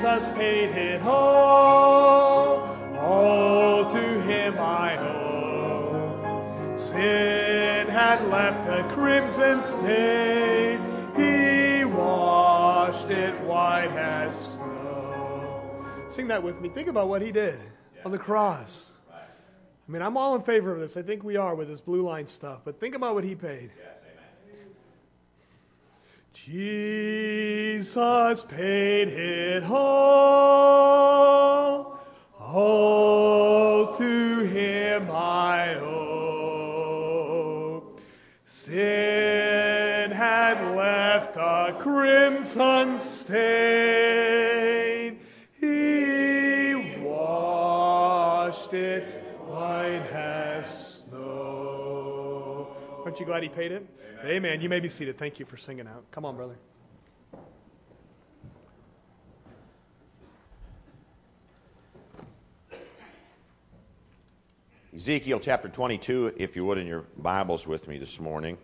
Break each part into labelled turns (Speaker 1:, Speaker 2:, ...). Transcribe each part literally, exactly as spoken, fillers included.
Speaker 1: Jesus paid it all. All to him I owe. Sin had left a crimson stain. He washed it white as snow. Sing that with me. Think about what he did on the cross. I mean, I'm all in favor of this. I think we are with this blue line stuff. But think about what he paid. Jesus paid it all. All to him I owe. Sin had left a crimson stain. He washed it white as snow. Aren't you glad he paid it? Amen. Amen. You may be seated. Thank you for singing out. Come on, brother.
Speaker 2: Ezekiel chapter twenty-two, if you would, in your Bibles with me this morning.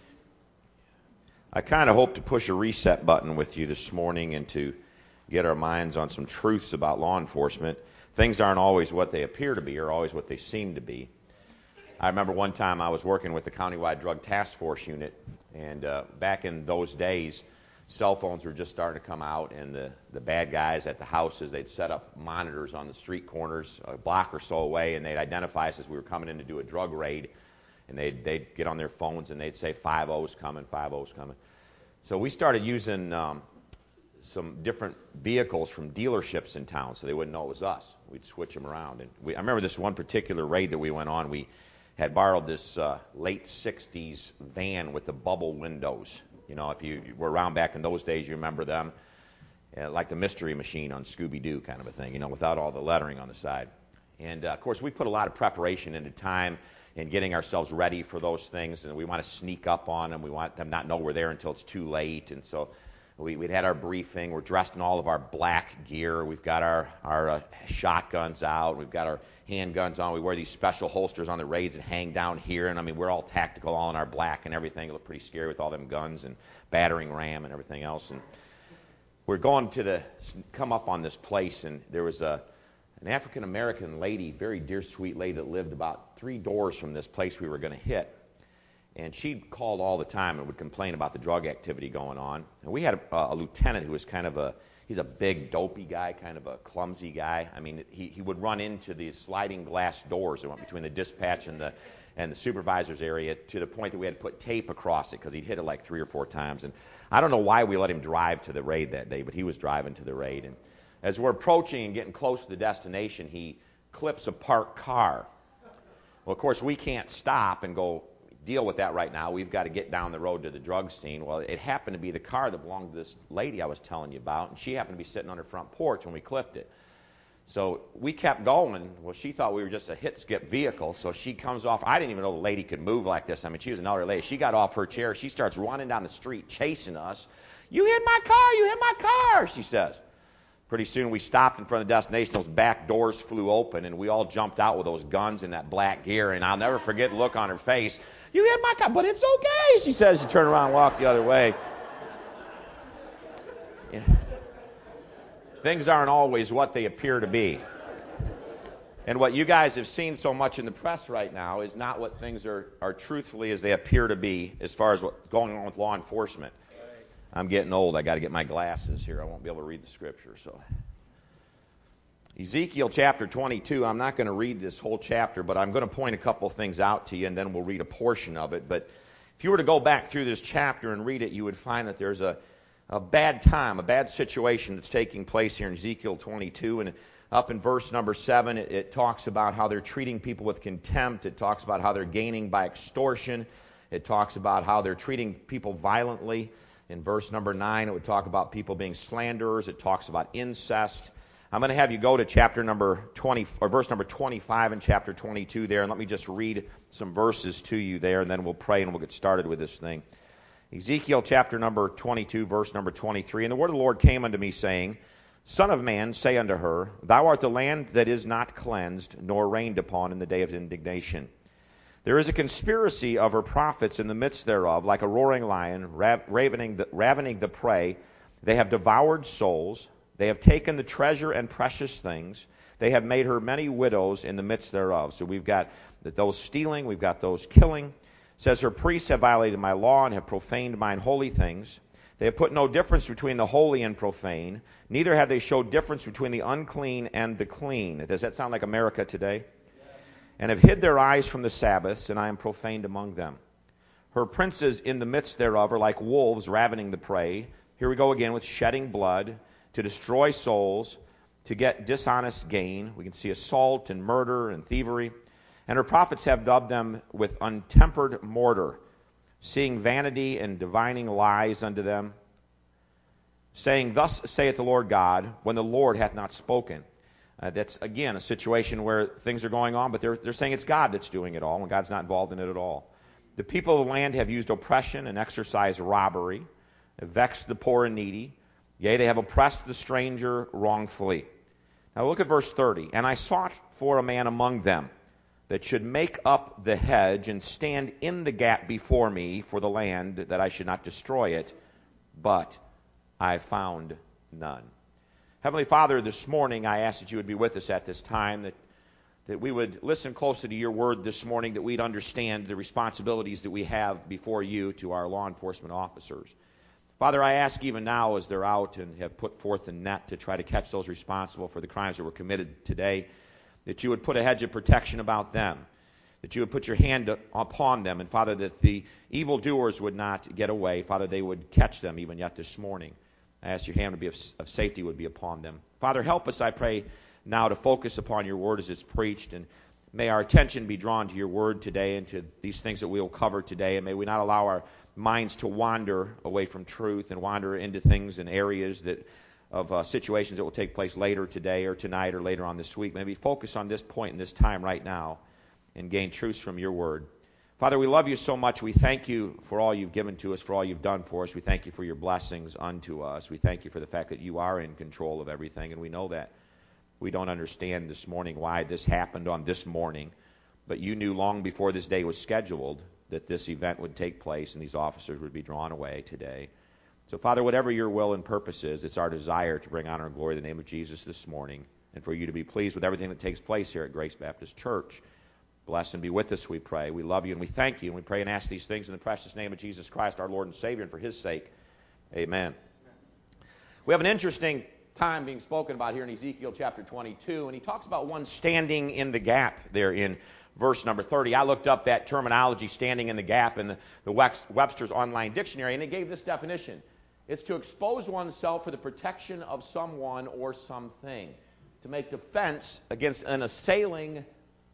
Speaker 2: I kind of hope to push a reset button with you this morning and to get our minds on some truths about law enforcement. Things aren't always what they appear to be or always what they seem to be. I remember one time I was working with the Countywide Drug Task Force Unit, and uh, back in those days, cell phones were just starting to come out, and the, the bad guys at the houses, they'd set up monitors on the street corners a block or so away, and they'd identify us as we were coming in to do a drug raid, and they'd, they'd get on their phones, and they'd say, five oh's coming, five oh's coming. So we started using um, some different vehicles from dealerships in town so they wouldn't know it was us. We'd switch them around. And we, I remember this one particular raid that we went on. We had borrowed this uh, late sixties van with the bubble windows. You know, if you were around back in those days, you remember them. Uh, like the Mystery Machine on Scooby-Doo kind of a thing, you know, without all the lettering on the side. And, uh, of course, we put a lot of preparation into time in getting ourselves ready for those things, and we want to sneak up on them. We want them not know we're there until it's too late. And so we, we'd had our briefing. We're dressed in all of our black gear. We've got our, our uh, shotguns out. We've got our handguns on. We wear these special holsters on the raids that hang down here. And, I mean, we're all tactical, all in our black and everything. It looked pretty scary with all them guns and battering ram and everything else. And we're going to the come up on this place, and there was a an African-American lady, very dear, sweet lady that lived about three doors from this place we were going to hit. And she called all the time and would complain about the drug activity going on. And we had a, a lieutenant who was kind of a, he's a big, dopey guy, kind of a clumsy guy. I mean, he, he would run into these sliding glass doors that went between the dispatch and the and the supervisor's area to the point that we had to put tape across it because he'd hit it like three or four times. And I don't know why we let him drive to the raid that day, but he was driving to the raid. And as we're approaching and getting close to the destination, he clips a parked car. Well, of course, we can't stop and go deal with that right now. We've got to get down the road to the drug scene. Well, it happened to be the car that belonged to this lady I was telling you about, and she happened to be sitting on her front porch when we clipped it. So we kept going. Well, she thought we were just a hit-skip vehicle, so she comes off. I didn't even know the lady could move like this. I mean, she was an elderly lady. She got off her chair. She starts running down the street, chasing us. "You hit my car! You hit my car!" she says. Pretty soon we stopped in front of the destination. Those back doors flew open, and we all jumped out with those guns and that black gear. And I'll never forget the look on her face. "You hit my car, but it's okay," she says. She turned around and walked the other way. Yeah. Things aren't always what they appear to be. And what you guys have seen so much in the press right now is not what things are, are truthfully as they appear to be as far as what's going on with law enforcement. I'm getting old. I got to get my glasses here. I won't be able to read the scripture. So, Ezekiel chapter twenty-two, I'm not going to read this whole chapter, but I'm going to point a couple of things out to you, and then we'll read a portion of it. But if you were to go back through this chapter and read it, you would find that there's a, a bad time, a bad situation that's taking place here in Ezekiel twenty-two. And up in verse number seven, it, it talks about how they're treating people with contempt. It talks about how they're gaining by extortion. It talks about how they're treating people violently. In verse number nine, it would talk about people being slanderers. It talks about incest. I'm going to have you go to chapter number twenty, or verse number twenty-five in chapter twenty-two there, and let me just read some verses to you there, and then we'll pray and we'll get started with this thing. Ezekiel chapter number twenty-two, verse number twenty-three. "And the word of the Lord came unto me, saying, Son of man, say unto her, Thou art the land that is not cleansed, nor rained upon in the day of indignation. There is a conspiracy of her prophets in the midst thereof, like a roaring lion, ravening the, ravening the prey. They have devoured souls. They have taken the treasure and precious things. They have made her many widows in the midst thereof. So we've got those stealing, we've got those killing. It says, her priests have violated my law and have profaned mine holy things. They have put no difference between the holy and profane, neither have they showed difference between the unclean and the clean. Does that sound like America today? And have hid their eyes from the Sabbaths, and I am profaned among them. Her princes in the midst thereof are like wolves ravening the prey. Here we go again with shedding blood, to destroy souls, to get dishonest gain. We can see assault and murder and thievery. And her prophets have dubbed them with untempered mortar, seeing vanity and divining lies unto them, saying, Thus saith the Lord God, when the Lord hath not spoken. Uh, that's, again, a situation where things are going on, but they're, they're saying it's God that's doing it all, when God's not involved in it at all. The people of the land have used oppression and exercised robbery, have vexed the poor and needy. Yea, they have oppressed the stranger wrongfully. Now look at verse thirty. And I sought for a man among them that should make up the hedge and stand in the gap before me for the land, that I should not destroy it, but I found none. Heavenly Father, this morning I ask that you would be with us at this time, that, that we would listen closely to your word this morning, that we'd understand the responsibilities that we have before you to our law enforcement officers. Father, I ask even now as they're out and have put forth the net to try to catch those responsible for the crimes that were committed today, that you would put a hedge of protection about them, that you would put your hand upon them, and Father, that the evildoers would not get away. Father, they would catch them even yet this morning. I ask your hand to be of, of safety would be upon them. Father, help us, I pray, now to focus upon your word as it's preached, and may our attention be drawn to your word today and to these things that we'll cover today, and may we not allow our minds to wander away from truth and wander into things and areas that of uh, situations that will take place later today or tonight or later on this week. May we focus on this point and this time right now and gain truths from your word. Father, we love you so much. We thank you for all you've given to us, for all you've done for us. We thank you for your blessings unto us. We thank you for the fact that you are in control of everything, and we know that. We don't understand this morning why this happened on this morning, but you knew long before this day was scheduled that this event would take place and these officers would be drawn away today. So, Father, whatever your will and purpose is, it's our desire to bring honor and glory to the name of Jesus this morning, and for you to be pleased with everything that takes place here at Grace Baptist Church. Bless and be with us, we pray. We love you and we thank you, and we pray and ask these things in the precious name of Jesus Christ, our Lord and Savior, and for his sake. Amen. We have an interesting time being spoken about here in Ezekiel chapter twenty-two, and he talks about one standing in the gap there in verse number thirty. I looked up that terminology, standing in the gap, in the, the Webster's Online Dictionary, and it gave this definition. It's to expose oneself for the protection of someone or something, to make defense against an assailing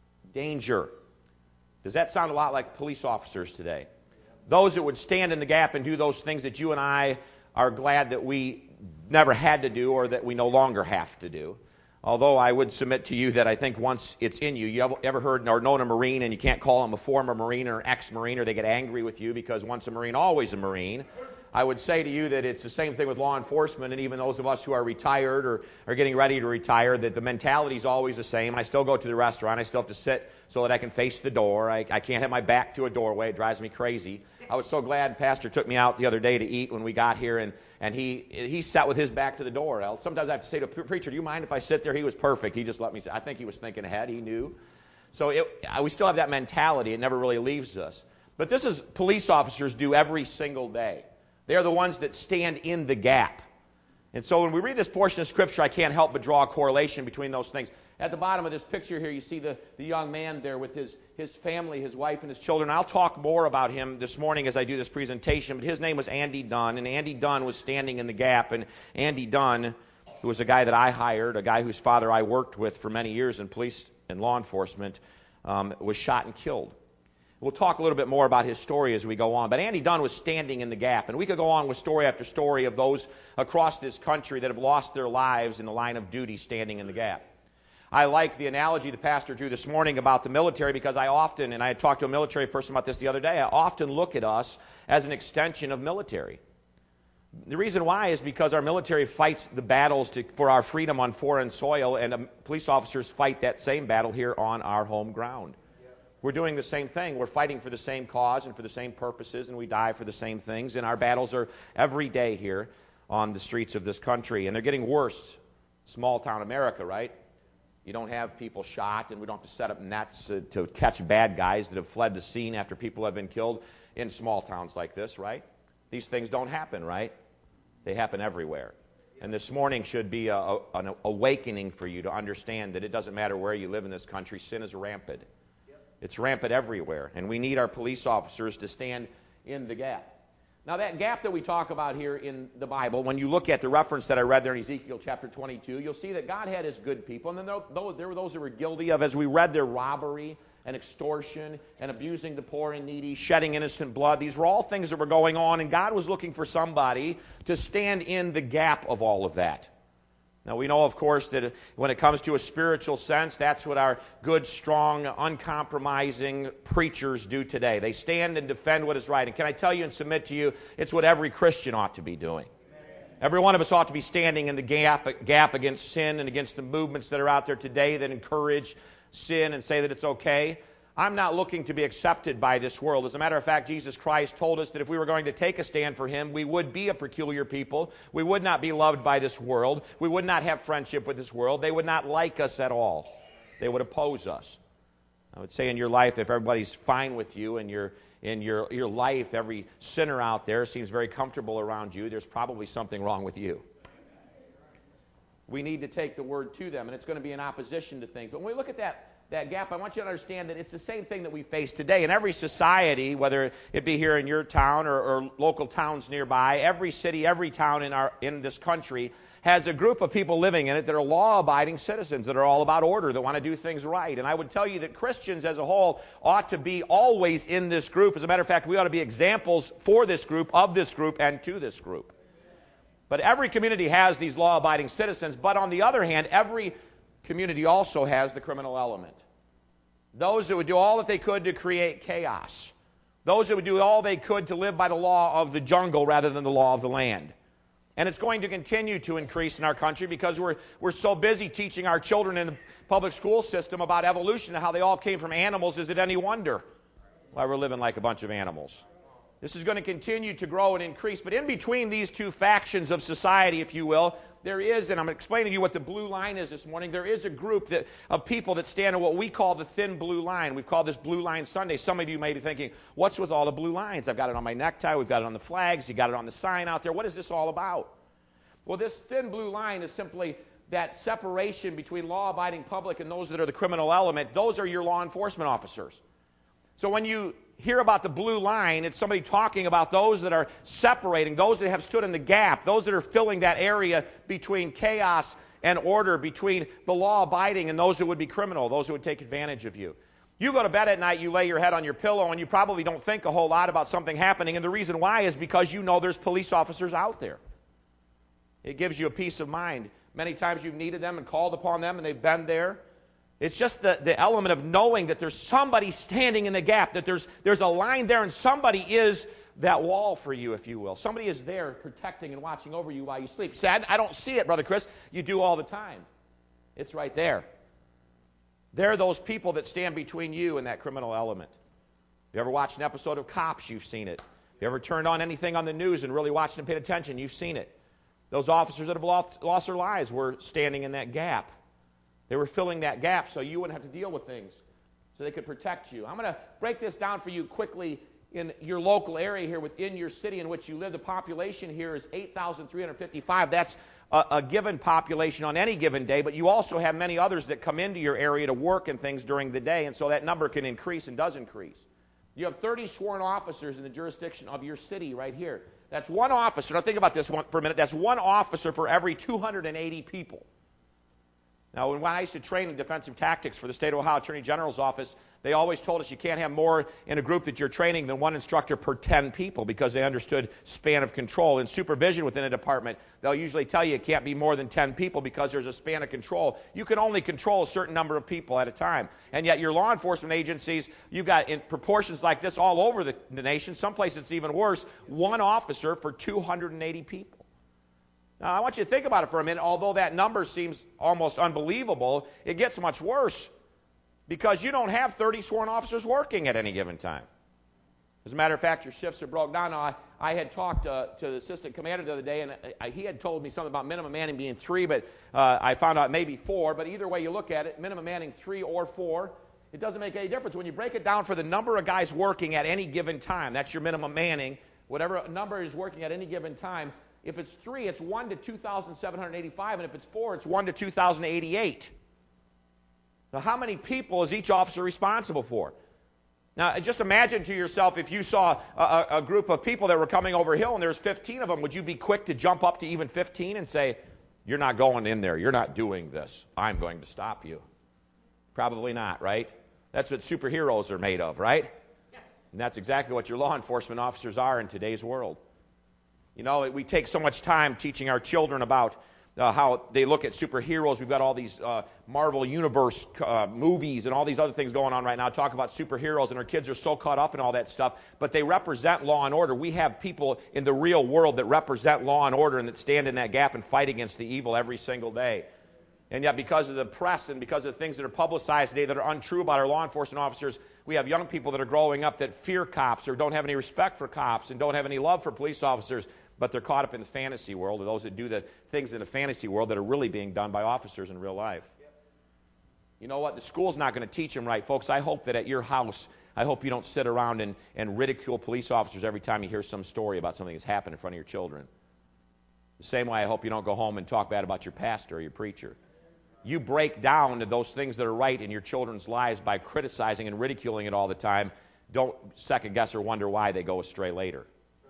Speaker 2: danger. Does that sound a lot like police officers today? Those that would stand in the gap and do those things that you and I are glad that we never had to do or that we no longer have to do. Although I would submit to you that I think once it's in you, you ever heard or known a Marine and you can't call them a former Marine or an ex-Marine, or they get angry with you because once a Marine, always a Marine. I would say to you that it's the same thing with law enforcement, and even those of us who are retired or are getting ready to retire, that the mentality is always the same. I still go to the restaurant. I still have to sit so that I can face the door. I, I can't have my back to a doorway. It drives me crazy. I was so glad Pastor took me out the other day to eat when we got here, and, and he he sat with his back to the door. I'll, sometimes I have to say to a preacher, do you mind if I sit there? He was perfect. He just let me sit. I think he was thinking ahead. He knew. So it, we still have that mentality. It never really leaves us. But this is police officers do every single day. They are the ones that stand in the gap. And so when we read this portion of Scripture, I can't help but draw a correlation between those things. At the bottom of this picture here, you see the, the young man there with his, his family, his wife, and his children. I'll talk more about him this morning as I do this presentation, but his name was Andy Dunn, and Andy Dunn was standing in the gap. And Andy Dunn, who was a guy that I hired, a guy whose father I worked with for many years in police and law enforcement, um, was shot and killed. We'll talk a little bit more about his story as we go on. But Andy Dunn was standing in the gap. And we could go on with story after story of those across this country that have lost their lives in the line of duty standing in the gap. I like the analogy the pastor drew this morning about the military, because I often, and I had talked to a military person about this the other day, I often look at us as an extension of military. The reason why is because our military fights the battles to, for our freedom on foreign soil, and um, police officers fight that same battle here on our home ground. We're doing the same thing. We're fighting for the same cause and for the same purposes, and we die for the same things. And our battles are every day here on the streets of this country, and they're getting worse. Small town America, right? You don't have people shot, and we don't have to set up nets to, to catch bad guys that have fled the scene after people have been killed in small towns like this, right? These things don't happen, right? They happen everywhere. And this morning should be a, a, an awakening for you to understand that it doesn't matter where you live in this country, sin is rampant. It's rampant everywhere, and we need our police officers to stand in the gap. Now, that gap that we talk about here in the Bible, when you look at the reference that I read there in Ezekiel chapter twenty-two, you'll see that God had his good people, and then there, there were those who were guilty of, as we read, their robbery and extortion and abusing the poor and needy, shedding innocent blood. These were all things that were going on, and God was looking for somebody to stand in the gap of all of that. Now, we know, of course, that when it comes to a spiritual sense, that's what our good, strong, uncompromising preachers do today. They stand and defend what is right. And can I tell you and submit to you, it's what every Christian ought to be doing. Every one of us ought to be standing in the gap, gap against sin and against the movements that are out there today that encourage sin and say that it's okay. I'm not looking to be accepted by this world. As a matter of fact, Jesus Christ told us that if we were going to take a stand for Him, we would be a peculiar people. We would not be loved by this world. We would not have friendship with this world. They would not like us at all. They would oppose us. I would say in your life, if everybody's fine with you and your in your, your life, every sinner out there seems very comfortable around you, there's probably something wrong with you. We need to take the word to them, and it's going to be in opposition to things. But when we look at that, that gap, I want you to understand that it's the same thing that we face today. In every society, whether it be here in your town or, or local towns nearby, every city, every town in our in this country has a group of people living in it that are law-abiding citizens, that are all about order, that want to do things right. And I would tell you that Christians as a whole ought to be always in this group. As a matter of fact, we ought to be examples for this group, of this group, and to this group. But every community has these law-abiding citizens. But on the other hand, every community also has the criminal element. Those that would do all that they could to create chaos. Those that would do all they could to live by the law of the jungle rather than the law of the land. And it's going to continue to increase in our country because we're we're so busy teaching our children in the public school system about evolution and how they all came from animals. Is it any wonder why we're living like a bunch of animals? This is going to continue to grow and increase. But in between these two factions of society, if you will, there is, and I'm explaining to you what the blue line is this morning, there is a group that, of people that stand on what we call the thin blue line. We've called this Blue Line Sunday. Some of you may be thinking, what's with all the blue lines? I've got it on my necktie. We've got it on the flags. You got it on the sign out there. What is this all about? Well, this thin blue line is simply that separation between law-abiding public and those that are the criminal element. Those are your law enforcement officers. So when you hear about the blue line, it's somebody talking about those that are separating, those that have stood in the gap, those that are filling that area between chaos and order, between the law-abiding and those that would be criminal, those who would take advantage of you. You go to bed at night, you lay your head on your pillow, and you probably don't think a whole lot about something happening, and the reason why is because you know there's police officers out there. It gives you a peace of mind. Many times you've needed them and called upon them, and they've been there. It's just the, the element of knowing that there's somebody standing in the gap, that there's there's a line there, and somebody is that wall for you, if you will. Somebody is there protecting and watching over you while you sleep. You say, I, I don't see it, Brother Chris. You do all the time. It's right there. They're those people that stand between you and that criminal element. If you ever watched an episode of Cops, you've seen it. If you ever turned on anything on the news and really watched and paid attention, you've seen it. Those officers that have lost, lost their lives were standing in that gap. They were filling that gap so you wouldn't have to deal with things, so they could protect you. I'm going to break this down for you quickly in your local area here within your city in which you live. The population here is eight thousand three hundred fifty-five. That's a, a given population on any given day, but you also have many others that come into your area to work and things during the day, and so that number can increase and does increase. You have thirty sworn officers in the jurisdiction of your city right here. That's one officer. Now think about this one for a minute. That's one officer for every two hundred eighty people. Now, when I used to train in defensive tactics for the State of Ohio Attorney General's office, they always told us you can't have more in a group that you're training than one instructor per ten people because they understood span of control. In supervision within a department, they'll usually tell you it can't be more than ten people because there's a span of control. You can only control a certain number of people at a time. And yet your law enforcement agencies, you've got in proportions like this all over the, the nation. Some places it's even worse, one officer for two hundred eighty people. Now, I want you to think about it for a minute. Although that number seems almost unbelievable, it gets much worse because you don't have thirty sworn officers working at any given time. As a matter of fact, your shifts are broke down. Now, I, I had talked uh, to the assistant commander the other day, and I, he had told me something about minimum manning being three, but uh, I found out maybe four. But either way you look at it, minimum manning three or four, it doesn't make any difference. When you break it down for the number of guys working at any given time, that's your minimum manning, whatever number is working at any given time. If it's three, it's one to two thousand seven hundred eighty-five, and if it's four, it's one to two thousand eighty-eight. Now, how many people is each officer responsible for? Now, just imagine to yourself if you saw a, a group of people that were coming over a hill and there's fifteen of them, would you be quick to jump up to even fifteen and say, you're not going in there, you're not doing this, I'm going to stop you? Probably not, right? That's what superheroes are made of, right? And that's exactly what your law enforcement officers are in today's world. You know, we take so much time teaching our children about Uh, how they look at superheroes. We've got all these uh, Marvel Universe uh, movies and all these other things going on right now. Talk about superheroes, and our kids are so caught up in all that stuff. But they represent law and order. We have people in the real world that represent law and order and that stand in that gap and fight against the evil every single day. And yet because of the press and because of the things that are publicized today that are untrue about our law enforcement officers, we have young people that are growing up that fear cops or don't have any respect for cops and don't have any love for police officers. But they're caught up in the fantasy world, or those that do the things in the fantasy world that are really being done by officers in real life. Yep. You know what? The school's not going to teach them right, folks. I hope that at your house, I hope you don't sit around and, and ridicule police officers every time you hear some story about something that's happened in front of your children. The same way I hope you don't go home and talk bad about your pastor or your preacher. You break down to those things that are right in your children's lives by criticizing and ridiculing it all the time. Don't second guess or wonder why they go astray later.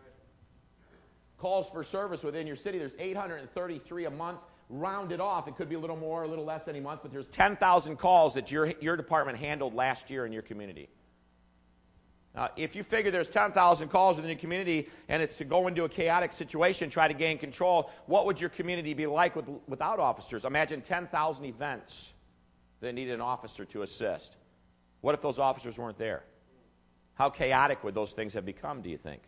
Speaker 2: Calls for service within your city, there's eight hundred thirty-three a month. Rounded off, it could be a little more or a little less any month, but there's ten thousand calls that your, your department handled last year in your community. Now, if you figure there's ten thousand calls within your community and it's to go into a chaotic situation, try to gain control, what would your community be like with, without officers? Imagine ten thousand events that needed an officer to assist. What if those officers weren't there? How chaotic would those things have become, do you think?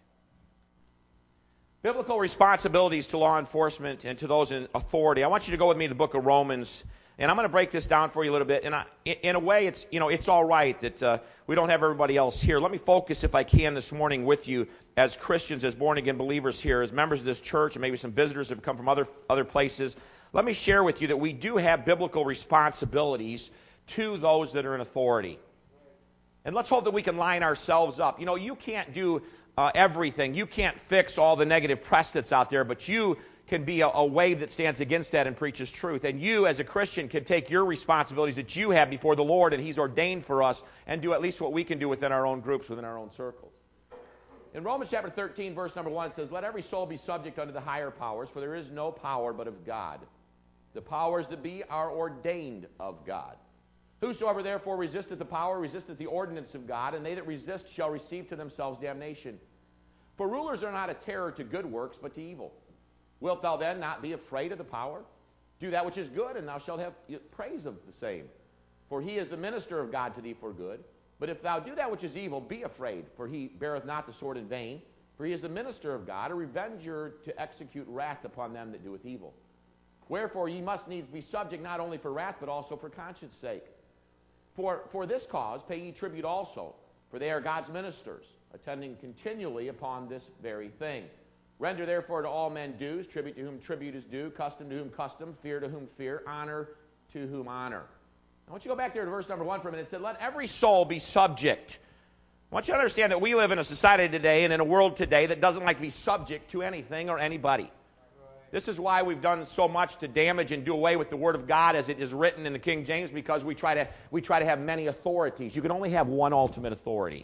Speaker 2: Biblical responsibilities to law enforcement and to those in authority. I want you to go with me to the book of Romans, and I'm going to break this down for you a little bit. And I, in a way, it's you know it's all right that uh, we don't have everybody else here. Let me focus, if I can, this morning with you as Christians, as born-again believers here, as members of this church, and maybe some visitors have come from other other places. Let me share with you that we do have biblical responsibilities to those that are in authority. And let's hope that we can line ourselves up. You know, you can't do Uh, everything. You can't fix all the negative press that's out there, but you can be a, a wave that stands against that and preaches truth. And you, as a Christian, can take your responsibilities that you have before the Lord and He's ordained for us and do at least what we can do within our own groups, within our own circles. In Romans chapter thirteen, verse number one, it says, "Let every soul be subject unto the higher powers, for there is no power but of God. The powers that be are ordained of God. Whosoever therefore resisteth the power resisteth the ordinance of God, and they that resist shall receive to themselves damnation. For rulers are not a terror to good works, but to evil. Wilt thou then not be afraid of the power? Do that which is good, and thou shalt have praise of the same. For he is the minister of God to thee for good. But if thou do that which is evil, be afraid, for he beareth not the sword in vain. For he is the minister of God, a revenger to execute wrath upon them that doeth evil. Wherefore ye must needs be subject not only for wrath, but also for conscience sake. For, for this cause pay ye tribute also, for they are God's ministers, attending continually upon this very thing. Render therefore to all men dues, tribute to whom tribute is due, custom to whom custom, fear to whom fear, honor to whom honor." I want you to go back there to verse number one for a minute. It said, "Let every soul be subject." I want you to understand that we live in a society today and in a world today that doesn't like to be subject to anything or anybody. This is why we've done so much to damage and do away with the Word of God as it is written in the King James, because we try to we try to have many authorities. You can only have one ultimate authority.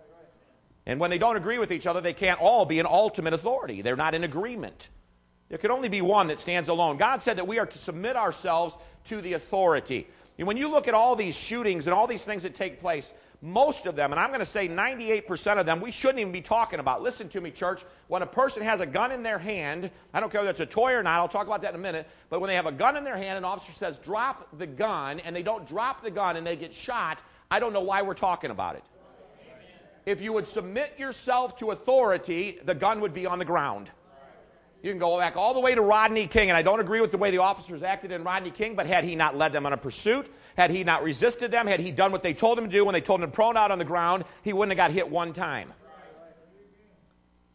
Speaker 2: And when they don't agree with each other, they can't all be an ultimate authority. They're not in agreement. There can only be one that stands alone. God said that we are to submit ourselves to the authority. And when you look at all these shootings and all these things that take place, most of them, and I'm going to say ninety-eight percent of them, we shouldn't even be talking about. Listen to me, church. When a person has a gun in their hand, I don't care whether it's a toy or not, I'll talk about that in a minute, but when they have a gun in their hand, an officer says, "Drop the gun," and they don't drop the gun and they get shot, I don't know why we're talking about it. If you would submit yourself to authority, the gun would be on the ground. You can go back all the way to Rodney King, and I don't agree with the way the officers acted in Rodney King, but had he not led them on a pursuit, had he not resisted them, had he done what they told him to do when they told him to prone out on the ground, he wouldn't have got hit one time.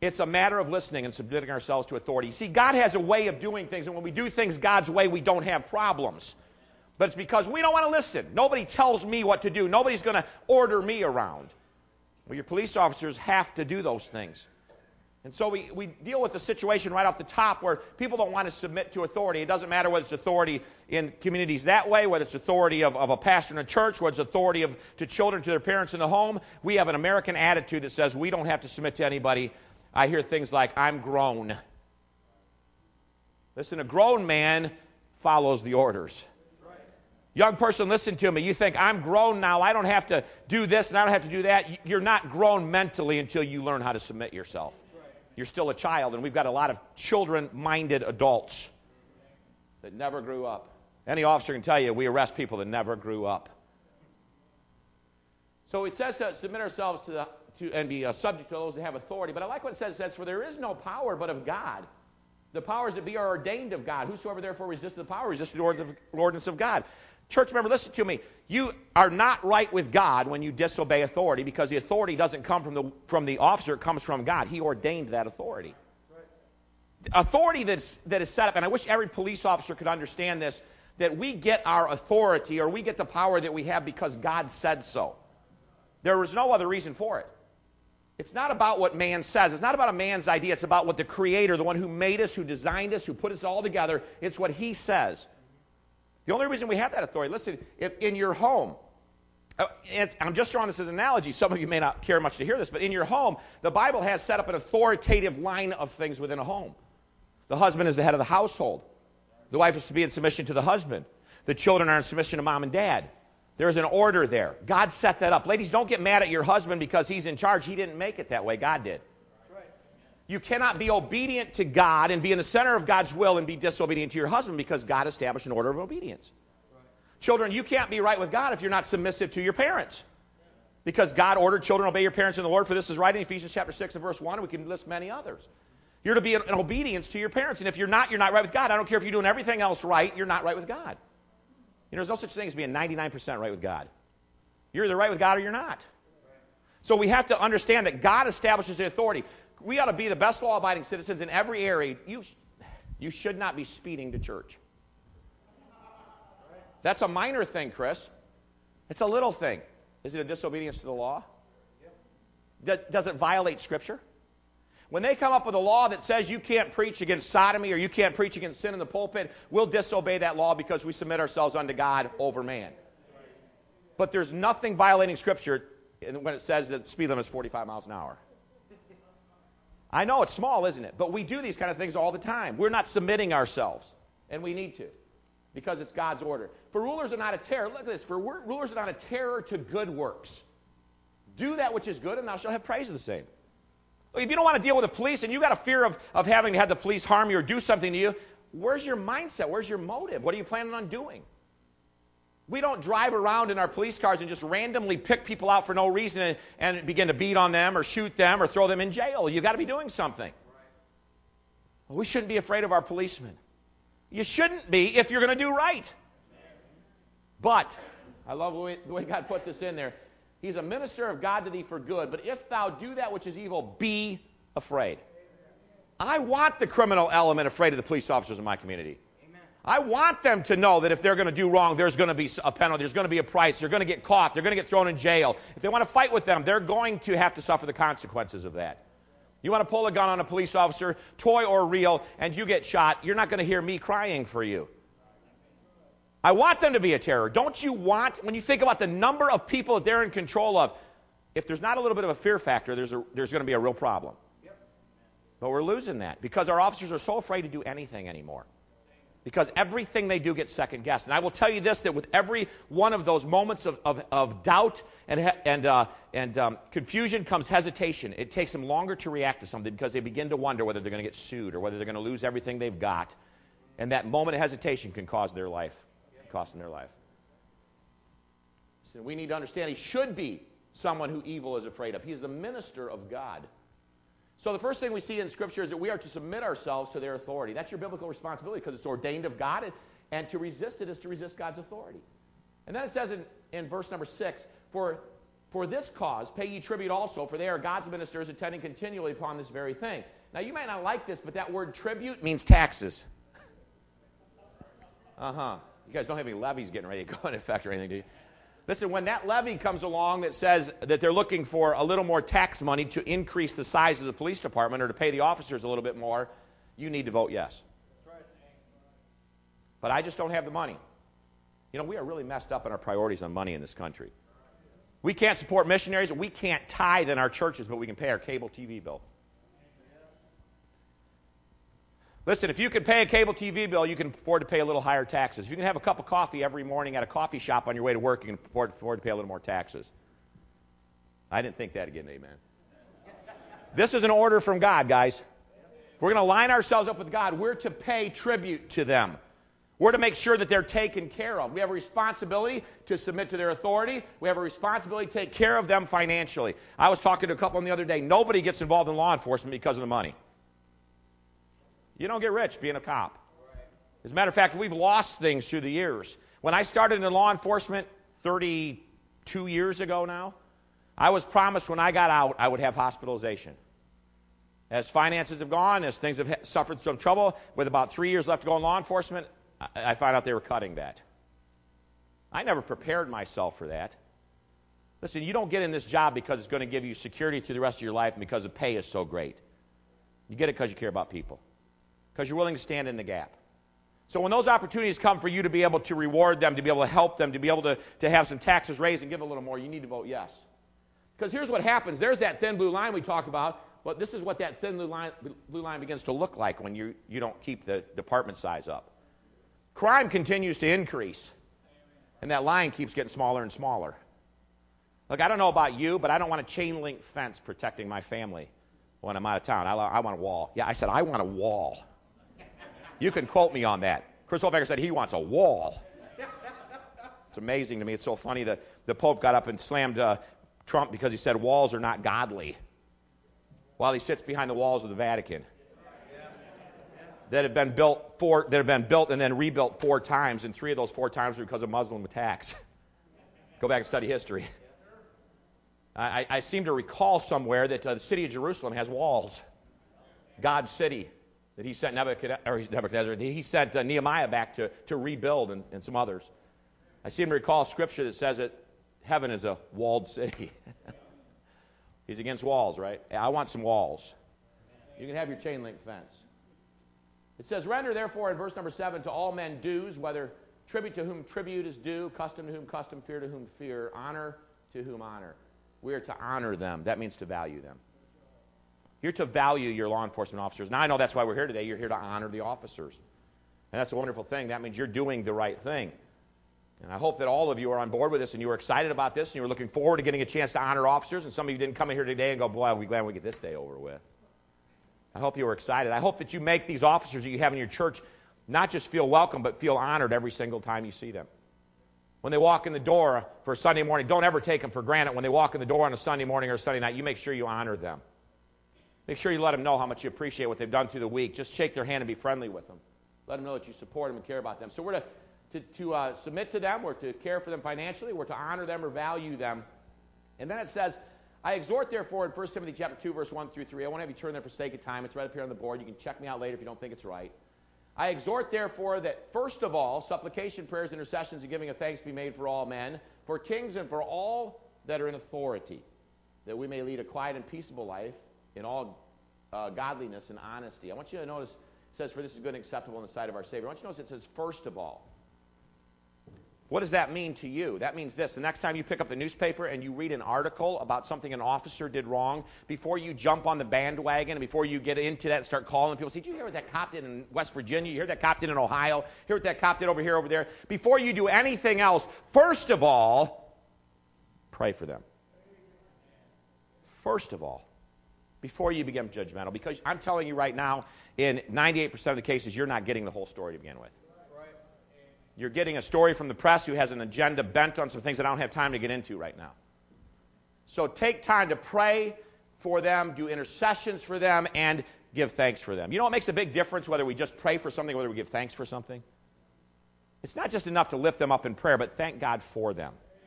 Speaker 2: It's a matter of listening and submitting ourselves to authority. See, God has a way of doing things, and when we do things God's way, we don't have problems. But it's because we don't want to listen. Nobody tells me what to do. Nobody's going to order me around. Well, your police officers have to do those things. And so we, we deal with the situation right off the top where people don't want to submit to authority. It doesn't matter whether it's authority in communities that way, whether it's authority of, of a pastor in a church, whether it's authority of, to children, to their parents in the home. We have an American attitude that says we don't have to submit to anybody. I hear things like, I'm grown. Listen, a grown man follows the orders. Young person, listen to me. You think, I'm grown now. I don't have to do this and I don't have to do that. You're not grown mentally until you learn how to submit yourself. You're still a child, and we've got a lot of children-minded adults that never grew up. Any officer can tell you we arrest people that never grew up. So it says to submit ourselves to the to and be uh, subject to those that have authority. But I like what it says. It says, for there is no power but of God. The powers that be are ordained of God. Whosoever therefore resisted the power resisted the ordinance of God. Church member, listen to me. You are not right with God when you disobey authority, because the authority doesn't come from the from the officer. It comes from God. He ordained that authority. Right. Authority that's, that is set up, and I wish every police officer could understand this, that we get our authority or we get the power that we have because God said so. There is no other reason for it. It's not about what man says. It's not about a man's idea. It's about what the Creator, the one who made us, who designed us, who put us all together, it's what He says. The only reason we have that authority, listen, if in your home, and I'm just drawing this as an analogy. Some of you may not care much to hear this, but in your home, the Bible has set up an authoritative line of things within a home. The husband is the head of the household. The wife is to be in submission to the husband. The children are in submission to mom and dad. There's an order there. God set that up. Ladies, don't get mad at your husband because he's in charge. He didn't make it that way. God did. You cannot be obedient to God and be in the center of God's will and be disobedient to your husband because God established an order of obedience. Right. Children, you can't be right with God if you're not submissive to your parents. Because God ordered children to obey your parents in the Lord, for this is right in Ephesians chapter six and verse one. We can list many others. You're to be in, in obedience to your parents. And if you're not, you're not right with God. I don't care if you're doing everything else right, you're not right with God. You know, there's no such thing as being ninety-nine percent right with God. You're either right with God or you're not. So we have to understand that God establishes the authority. We ought to be the best law-abiding citizens in every area. You, you should not be speeding to church. That's a minor thing, Chris. It's a little thing. Is it a disobedience to the law? Does, does it violate Scripture? When they come up with a law that says you can't preach against sodomy or you can't preach against sin in the pulpit, we'll disobey that law because we submit ourselves unto God over man. But there's nothing violating Scripture when it says that the speed limit is forty-five miles an hour. I know it's small, isn't it? But we do these kind of things all the time. We're not submitting ourselves, and we need to, because it's God's order. For rulers are not a terror. Look at this. For rulers are not a terror to good works. Do that which is good, and thou shalt have praise of the same. If you don't want to deal with the police, and you've got a fear of, of having to have the police harm you or do something to you, where's your mindset? Where's your motive? What are you planning on doing? We don't drive around in our police cars and just randomly pick people out for no reason and, and begin to beat on them or shoot them or throw them in jail. You've got to be doing something. Well, we shouldn't be afraid of our policemen. You shouldn't be if you're going to do right. But, I love the way, the way God put this in there. He's a minister of God to thee for good, but if thou do that which is evil, be afraid. I want the criminal element afraid of the police officers in my community. I want them to know that if they're going to do wrong, there's going to be a penalty, there's going to be a price, they're going to get caught, they're going to get thrown in jail. If they want to fight with them, they're going to have to suffer the consequences of that. You want to pull a gun on a police officer, toy or real, and you get shot, you're not going to hear me crying for you. I want them to be a terror. Don't you want, when you think about the number of people that they're in control of, if there's not a little bit of a fear factor, there's, a, there's going to be a real problem. But we're losing that because our officers are so afraid to do anything anymore. Because everything they do gets second-guessed. And I will tell you this, that with every one of those moments of, of, of doubt and, and, uh, and um, confusion comes hesitation. It takes them longer to react to something because they begin to wonder whether they're going to get sued or whether they're going to lose everything they've got. And that moment of hesitation can cause their life, can cost them their life. So we need to understand he should be someone who evil is afraid of. He is the minister of God. So the first thing we see in Scripture is that we are to submit ourselves to their authority. That's your biblical responsibility because it's ordained of God, and to resist it is to resist God's authority. And then it says in, in verse number six, for
Speaker 3: For this cause pay ye tribute also, for they are God's ministers, attending continually upon this very thing. Now, you might not like this, but that word tribute means taxes. Uh-huh. You guys don't have any levies getting ready to go into effect or anything, do you? Listen, when that levy comes along that says that they're looking for a little more tax money to increase the size of the police department or to pay the officers a little bit more, you need to vote yes. But I just don't have the money. You know, we are really messed up in our priorities on money in this country. We can't support missionaries. We can't tithe in our churches, but we can pay our cable T V bill. Listen, if you can pay a cable T V bill, you can afford to pay a little higher taxes. If you can have a cup of coffee every morning at a coffee shop on your way to work, you can afford, afford to pay a little more taxes. I didn't think that again, amen. This is an order from God, guys. If we're going to line ourselves up with God, we're to pay tribute to them. We're to make sure that they're taken care of. We have a responsibility to submit to their authority. We have a responsibility to take care of them financially. I was talking to a couple the other day. Nobody gets involved in law enforcement because of the money. You don't get rich being a cop. As a matter of fact, we've lost things through the years. When I started in law enforcement thirty-two years ago now, I was promised when I got out I would have hospitalization. As finances have gone, as things have suffered some trouble, with about three years left to go in law enforcement, I found out they were cutting that. I never prepared myself for that. Listen, you don't get in this job because it's going to give you security through the rest of your life and because the pay is so great. You get it because you care about people. Because you're willing to stand in the gap. So when those opportunities come for you to be able to reward them, to be able to help them, to be able to, to have some taxes raised and give a little more, you need to vote yes. Because here's what happens. There's that thin blue line we talked about, but this is what that thin blue line, blue line begins to look like when you, you don't keep the department size up. Crime continues to increase, and that line keeps getting smaller and smaller. Look, I don't know about you, but I don't want a chain link fence protecting my family when I'm out of town. I, I want a wall. Yeah, I said I want a wall. You can quote me on that. Chris Holbecker said he wants a wall. It's amazing to me. It's so funny that the Pope got up and slammed uh, Trump because he said walls are not godly, while he sits behind the walls of the Vatican that have been built four, that have been built and then rebuilt four times, and three of those four times were because of Muslim attacks. Go back and study history. I, I seem to recall somewhere that uh, the city of Jerusalem has walls. God's city that he sent Nebuchadnezzar, or Nebuchadnezzar he sent uh, Nehemiah back to, to rebuild, and, and some others. I seem to recall scripture that says that heaven is a walled city. He's against walls, right? I want some walls. You can have your chain link fence. It says, render therefore in verse number seven to all men dues, whether tribute to whom tribute is due, custom to whom custom, fear to whom fear, honor to whom honor. We are to honor them. That means to value them. You're to value your law enforcement officers. Now, I know that's why we're here today. You're here to honor the officers. And that's a wonderful thing. That means you're doing the right thing. And I hope that all of you are on board with this and you are excited about this and you are looking forward to getting a chance to honor officers. And some of you didn't come in here today and go, boy, I'll be glad we get this day over with. I hope you are excited. I hope that you make these officers that you have in your church not just feel welcome, but feel honored every single time you see them. When they walk in the door for a Sunday morning, don't ever take them for granted. When they walk in the door on a Sunday morning or a Sunday night, you make sure you honor them. Make sure you let them know how much you appreciate what they've done through the week. Just shake their hand and be friendly with them. Let them know that you support them and care about them. So we're to, to, to uh, submit to them. We're to care for them financially. We're to honor them or value them. And then it says, I exhort, therefore, in First Timothy chapter two, verse one through three. I won't have you turn there for sake of time. It's right up here on the board. You can check me out later if you don't think it's right. I exhort, therefore, that first of all, supplication, prayers, intercessions, and giving of thanks be made for all men, for kings and for all that are in authority, that we may lead a quiet and peaceable life in all uh, godliness and honesty. I want you to notice, it says, for this is good and acceptable in the sight of our Savior. I want you to notice it says, first of all. What does that mean to you? That means this. The next time you pick up the newspaper and you read an article about something an officer did wrong, before you jump on the bandwagon and before you get into that and start calling people, say, did you hear what that cop did in West Virginia? You hear that cop did in Ohio? Hear what that cop did over here, over there? Before you do anything else, first of all, pray for them. First of all, before you become judgmental. Because I'm telling you right now, in ninety-eight percent of the cases, you're not getting the whole story to begin with. You're getting a story from the press who has an agenda bent on some things that I don't have time to get into right now. So take time to pray for them, do intercessions for them, and give thanks for them. You know what makes a big difference whether we just pray for something, whether we give thanks for something? It's not just enough to lift them up in prayer, but thank God for them.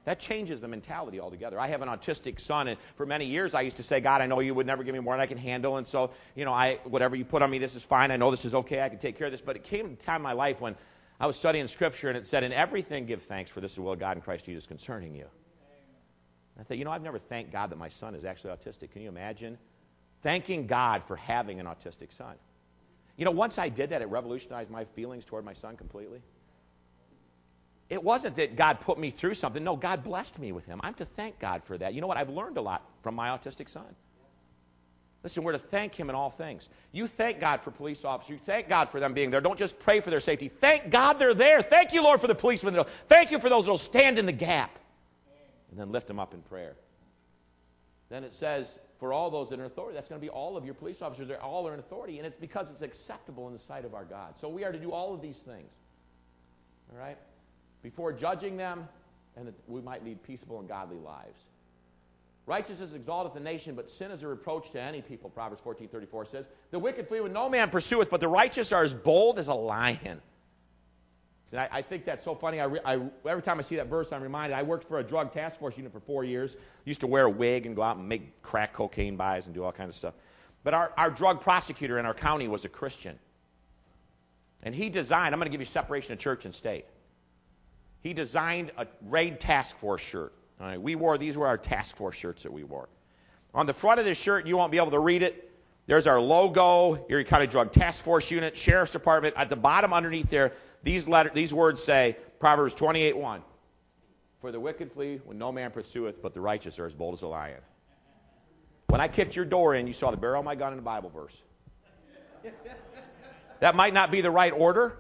Speaker 3: That changes the mentality altogether. I have an autistic son, and for many years I used to say, God, I know you would never give me more than I can handle, and so, you know, I whatever you put on me, this is fine. I know this is okay. I can take care of this. But it came a time in my life when I was studying Scripture, and it said, in everything give thanks, for this is the will of God in Christ Jesus concerning you. I thought, you know, I've never thanked God that my son is actually autistic. Can you imagine? Thanking God for having an autistic son. You know, once I did that, it revolutionized my feelings toward my son completely. It wasn't that God put me through something. No, God blessed me with him. I'm to thank God for that. You know what? I've learned a lot from my autistic son. Listen, we're to thank him in all things. You thank God for police officers. You thank God for them being there. Don't just pray for their safety. Thank God they're there. Thank you, Lord, for the policemen. Thank you for those that will stand in the gap. And then lift them up in prayer. Then it says, for all those that are in authority, that's going to be all of your police officers. They're all are in authority, and it's because it's acceptable in the sight of our God. So we are to do all of these things. All right? Before judging them, and that we might lead peaceable and godly lives. Righteousness exalteth the nation, but sin is a reproach to any people, Proverbs fourteen thirty-four says. The wicked flee when no man pursueth, but the righteous are as bold as a lion. See, I, I think that's so funny. I, re, I, every time I see that verse, I'm reminded. I worked for a drug task force unit for four years. Used to wear a wig and go out and make crack cocaine buys and do all kinds of stuff. But our, our drug prosecutor in our county was a Christian. And he designed, I'm going to give you separation of church and state. He designed a raid task force shirt. All right, we wore, these were our task force shirts that we wore. On the front of this shirt, you won't be able to read it. There's our logo, Erie County Drug Task Force Unit, Sheriff's Department. At the bottom underneath there, these letter, these words say, Proverbs twenty-eight one. For the wicked flee when no man pursueth, but the righteous are as bold as a lion. When I kicked your door in, you saw the barrel of my gun in the Bible verse. That might not be the right order,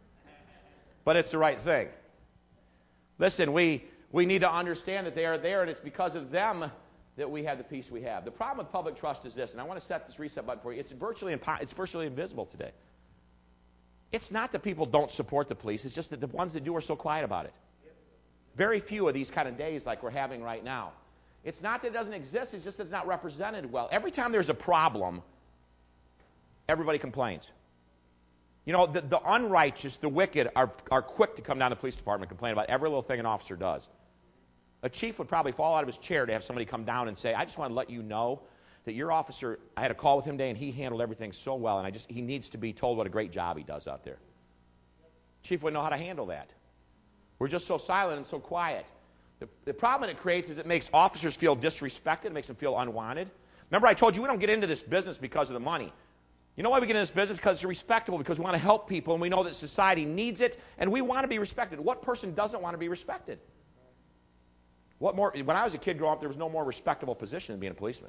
Speaker 3: but it's the right thing. Listen, we, we need to understand that they are there, and it's because of them that we have the peace we have. The problem with public trust is this, and I want to set this reset button for you. It's virtually impo- it's virtually invisible today. It's not that people don't support the police. It's just that the ones that do are so quiet about it. Very few of these kind of days like we're having right now. It's not that it doesn't exist. It's just that it's not represented well. Every time there's a problem, everybody complains. You know, the, the unrighteous, the wicked, are, are quick to come down to the police department and complain about every little thing an officer does. A chief would probably fall out of his chair to have somebody come down and say, I just want to let you know that your officer, I had a call with him today, and he handled everything so well, and I just he needs to be told what a great job he does out there. Chief wouldn't know how to handle that. We're just so silent and so quiet. The, the problem it creates is it makes officers feel disrespected. It makes them feel unwanted. Remember I told you we don't get into this business because of the money. You know why we get into this business? Because it's respectable, because we want to help people, and we know that society needs it, and we want to be respected. What person doesn't want to be respected? What more? When I was a kid growing up, there was no more respectable position than being a policeman.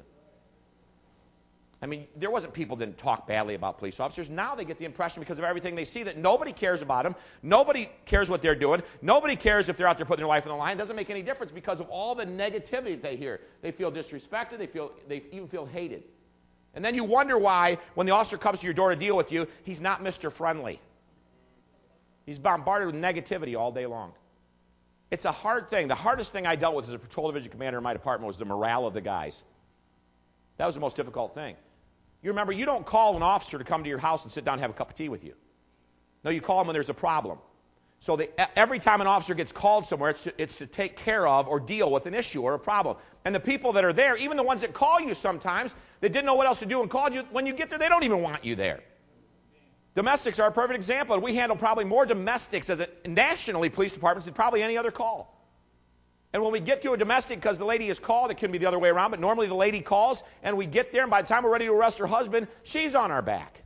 Speaker 3: I mean, there wasn't people that didn't talk badly about police officers. Now they get the impression, because of everything they see, that nobody cares about them. Nobody cares what they're doing. Nobody cares if they're out there putting their life on the line. It doesn't make any difference because of all the negativity that they hear. They feel disrespected. They feel they even feel hated. And then you wonder why, when the officer comes to your door to deal with you, he's not Mister Friendly. He's bombarded with negativity all day long. It's a hard thing. The hardest thing I dealt with as a patrol division commander in my department was the morale of the guys. That was the most difficult thing. You remember, you don't call an officer to come to your house and sit down and have a cup of tea with you. No, you call them when there's a problem. So they, every time an officer gets called somewhere, it's to, it's to take care of or deal with an issue or a problem. And the people that are there, even the ones that call you sometimes, that didn't know what else to do and called you, when you get there, they don't even want you there. Domestics are a perfect example. We handle probably more domestics as a nationally police departments than probably any other call. And when we get to a domestic, because the lady is called, it can be the other way around, but normally the lady calls, and we get there, and by the time we're ready to arrest her husband, she's on our back.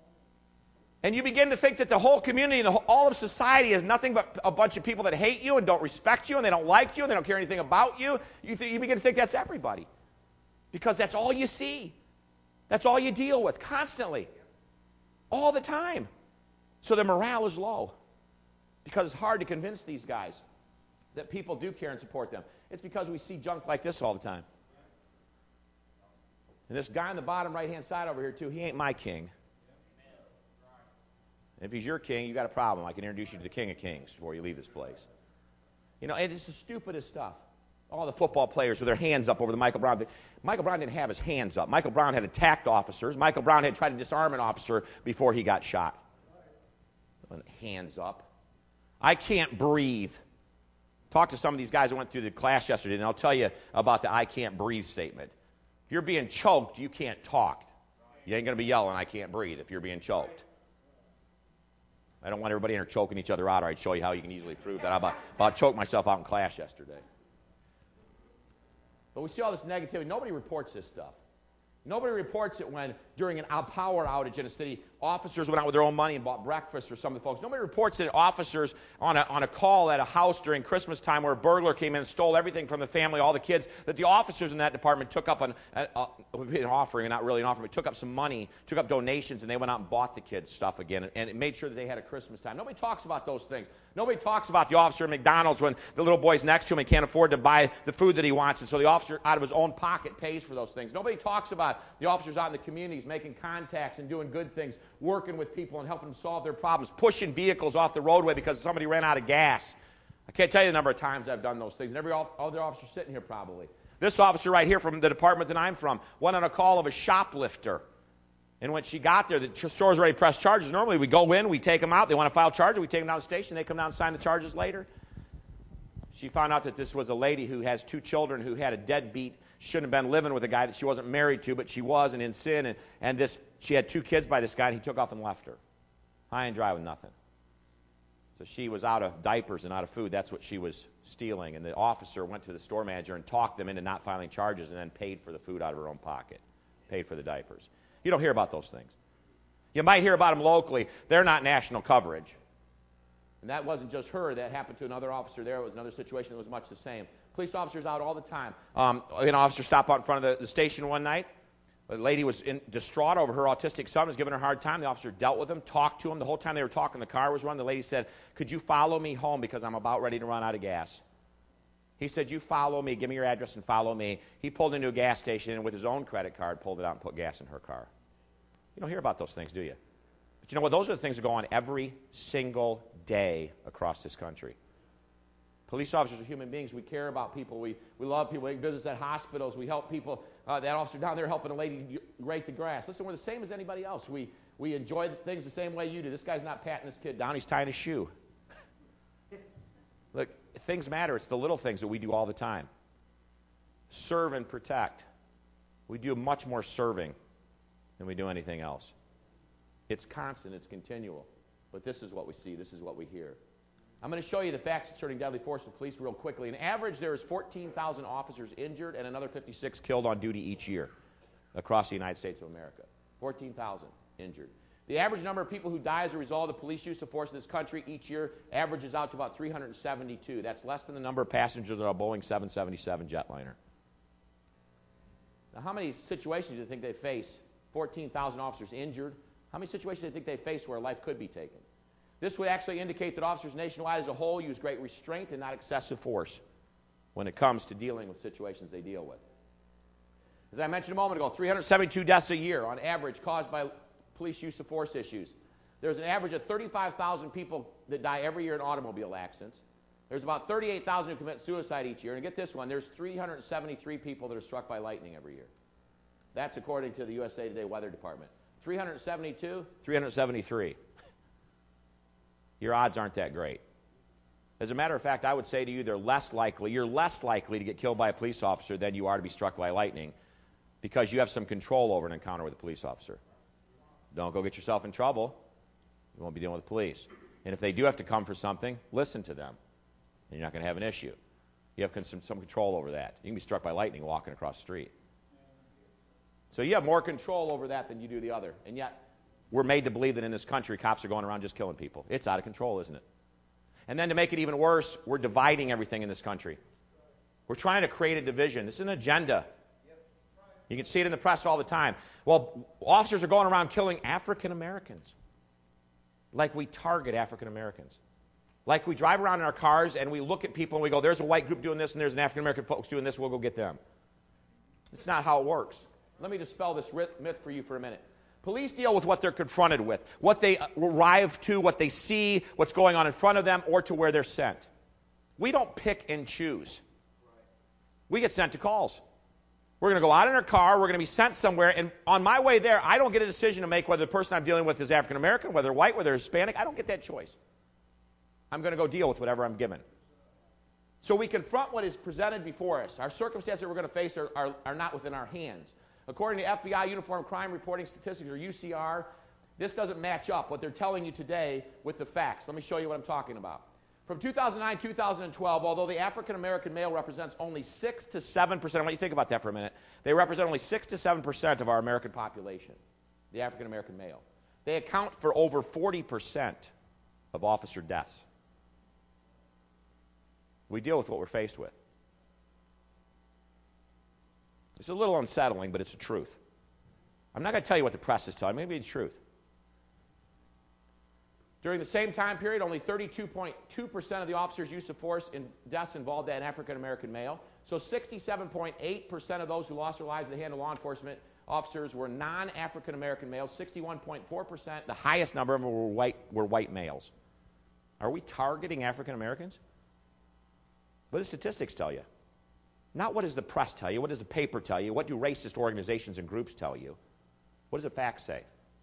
Speaker 3: And you begin to think that the whole community and the whole, all of society is nothing but a bunch of people that hate you and don't respect you, and they don't like you, and they don't care anything about you. You, th- you begin to think that's everybody. Because that's all you see. That's all you deal with constantly. All the time. So the morale is low. Because it's hard to convince these guys that people do care and support them. It's because we see junk like this all the time. And this guy on the bottom right-hand side over here, too, he ain't my king. If he's your king, you got a problem. I can introduce you to the King of Kings before you leave this place. You know, it's the stupidest stuff. All the football players with their hands up over the Michael Brown thing. Michael Brown didn't have his hands up. Michael Brown had attacked officers. Michael Brown had tried to disarm an officer before he got shot. Hands up. I can't breathe. Talk to some of these guys that went through the class yesterday, and I'll tell you about the I can't breathe statement. If you're being choked, you can't talk. You ain't going to be yelling, I can't breathe, if you're being choked. I don't want everybody in here choking each other out, or I'd show you how you can easily prove that. I about, about choked myself out in class yesterday. But we see all this negativity. Nobody reports this stuff. Nobody reports it when, during an power outage in a city, officers went out with their own money and bought breakfast for some of the folks. Nobody reports that officers on a, on a call at a house during Christmas time where a burglar came in and stole everything from the family, all the kids, that the officers in that department took up an, a, a, an offering, not really an offering, but took up some money, took up donations, and they went out and bought the kids stuff again, and, and it made sure that they had a Christmas time. Nobody talks about those things. Nobody talks about the officer at McDonald's when the little boy's next to him and can't afford to buy the food that he wants, and so the officer, out of his own pocket, pays for those things. Nobody talks about the officers out in the communities making contacts and doing good things, working with people and helping them solve their problems, pushing vehicles off the roadway because somebody ran out of gas. I can't tell you the number of times I've done those things, and every other officer sitting here probably. This officer right here from the department that I'm from went on a call of a shoplifter. And when she got there, the store's ready to press charges. Normally we go in, we take them out. They want to file charges. We take them down to the station. They come down and sign the charges later. She found out that this was a lady who has two children who had a deadbeat, shouldn't have been living with a guy that she wasn't married to, but she was and in sin. And, and this, she had two kids by this guy, and he took off and left her. High and dry with nothing. So she was out of diapers and out of food. That's what she was stealing. And the officer went to the store manager and talked them into not filing charges and then paid for the food out of her own pocket, paid for the diapers. You don't hear about those things. You might hear about them locally. They're not national coverage. And that wasn't just her. That happened to another officer there. It was another situation that was much the same. Police officers out all the time. Um, an officer stopped out in front of the, the station one night. A lady was in, distraught over her autistic son, was giving her a hard time. The officer dealt with him, talked to him. The whole time they were talking, the car was running. The lady said, could you follow me home because I'm about ready to run out of gas? He said, you follow me, give me your address and follow me. He pulled into a gas station and with his own credit card pulled it out and put gas in her car. You don't hear about those things, do you? But you know what? Those are the things that go on every single day across this country. Police officers are human beings. We care about people. We, we love people. We make business at hospitals. We help people. Uh, that officer down there helping a lady rake the grass. Listen, we're the same as anybody else. We, we enjoy things the same way you do. This guy's not patting this kid down. He's tying his shoe. Look, things matter. It's the little things that we do all the time. Serve and protect. We do much more serving than we do anything else. It's constant. It's continual. But this is what we see. This is what we hear. I'm going to show you the facts concerning deadly force with police real quickly. On average, there is fourteen thousand officers injured and another fifty-six killed on duty each year across the United States of America. fourteen thousand injured. The average number of people who die as a result of police use of force in this country each year averages out to about three hundred seventy-two. That's less than the number of passengers on a Boeing seven seventy-seven jetliner. Now, how many situations do you think they face? fourteen thousand officers injured. How many situations do you think they face where life could be taken? This would actually indicate that officers nationwide as a whole use great restraint and not excessive force when it comes to dealing with situations they deal with. As I mentioned a moment ago, three hundred seventy-two deaths a year on average caused by police use of force issues. There's an average of thirty-five thousand people that die every year in automobile accidents. There's about thirty-eight thousand who commit suicide each year. And get this one, there's three hundred seventy-three people that are struck by lightning every year. That's according to the U S A Today Weather Department. three hundred seventy-two, three hundred seventy-three. Your odds aren't that great. As a matter of fact, I would say to you, they're less likely, you're less likely to get killed by a police officer than you are to be struck by lightning because you have some control over an encounter with a police officer. Don't go get yourself in trouble. You won't be dealing with the police. And if they do have to come for something, listen to them. And you're not going to have an issue. You have some, some control over that. You can be struck by lightning walking across the street. So you have more control over that than you do the other. And yet, we're made to believe that in this country, cops are going around just killing people. It's out of control, isn't it? And then to make it even worse, we're dividing everything in this country. We're trying to create a division. This is an agenda. You can see it in the press all the time. Well, officers are going around killing African Americans. Like we target African Americans. Like we drive around in our cars and we look at people and we go, there's a white group doing this and there's an African American folks doing this, we'll go get them. It's not how it works. Let me dispel this myth for you for a minute. Police deal with what they're confronted with, what they arrive to, what they see, what's going on in front of them, or to where they're sent. We don't pick and choose. We get sent to calls. We're going to go out in our car, we're going to be sent somewhere, and on my way there, I don't get a decision to make whether the person I'm dealing with is African American, whether they're white, whether they're Hispanic. I don't get that choice. I'm going to go deal with whatever I'm given. So we confront what is presented before us. Our circumstances that we're going to face are, are, are not within our hands. According to F B I Uniform Crime Reporting Statistics, or U C R, this doesn't match up what they're telling you today with the facts. Let me show you what I'm talking about. From two thousand nine to two thousand twelve, although the African-American male represents only six to seven percent, I want you to think about that for a minute, they represent only six to seven percent of our American population, the African-American male. They account for over forty percent of officer deaths. We deal with what we're faced with. It's a little unsettling, but it's the truth. I'm not going to tell you what the press is telling me. Maybe it's the truth. During the same time period, only thirty-two point two percent of the officers' use of force in deaths involved an African-American male. So sixty-seven point eight percent of those who lost their lives at the hand of law enforcement officers were non-African-American males. sixty-one point four percent, the highest number of them were white, were white males. Are we targeting African-Americans? What do the statistics tell you? Not what does the press tell you, what does the paper tell you, what do racist organizations and groups tell you? What does the facts say?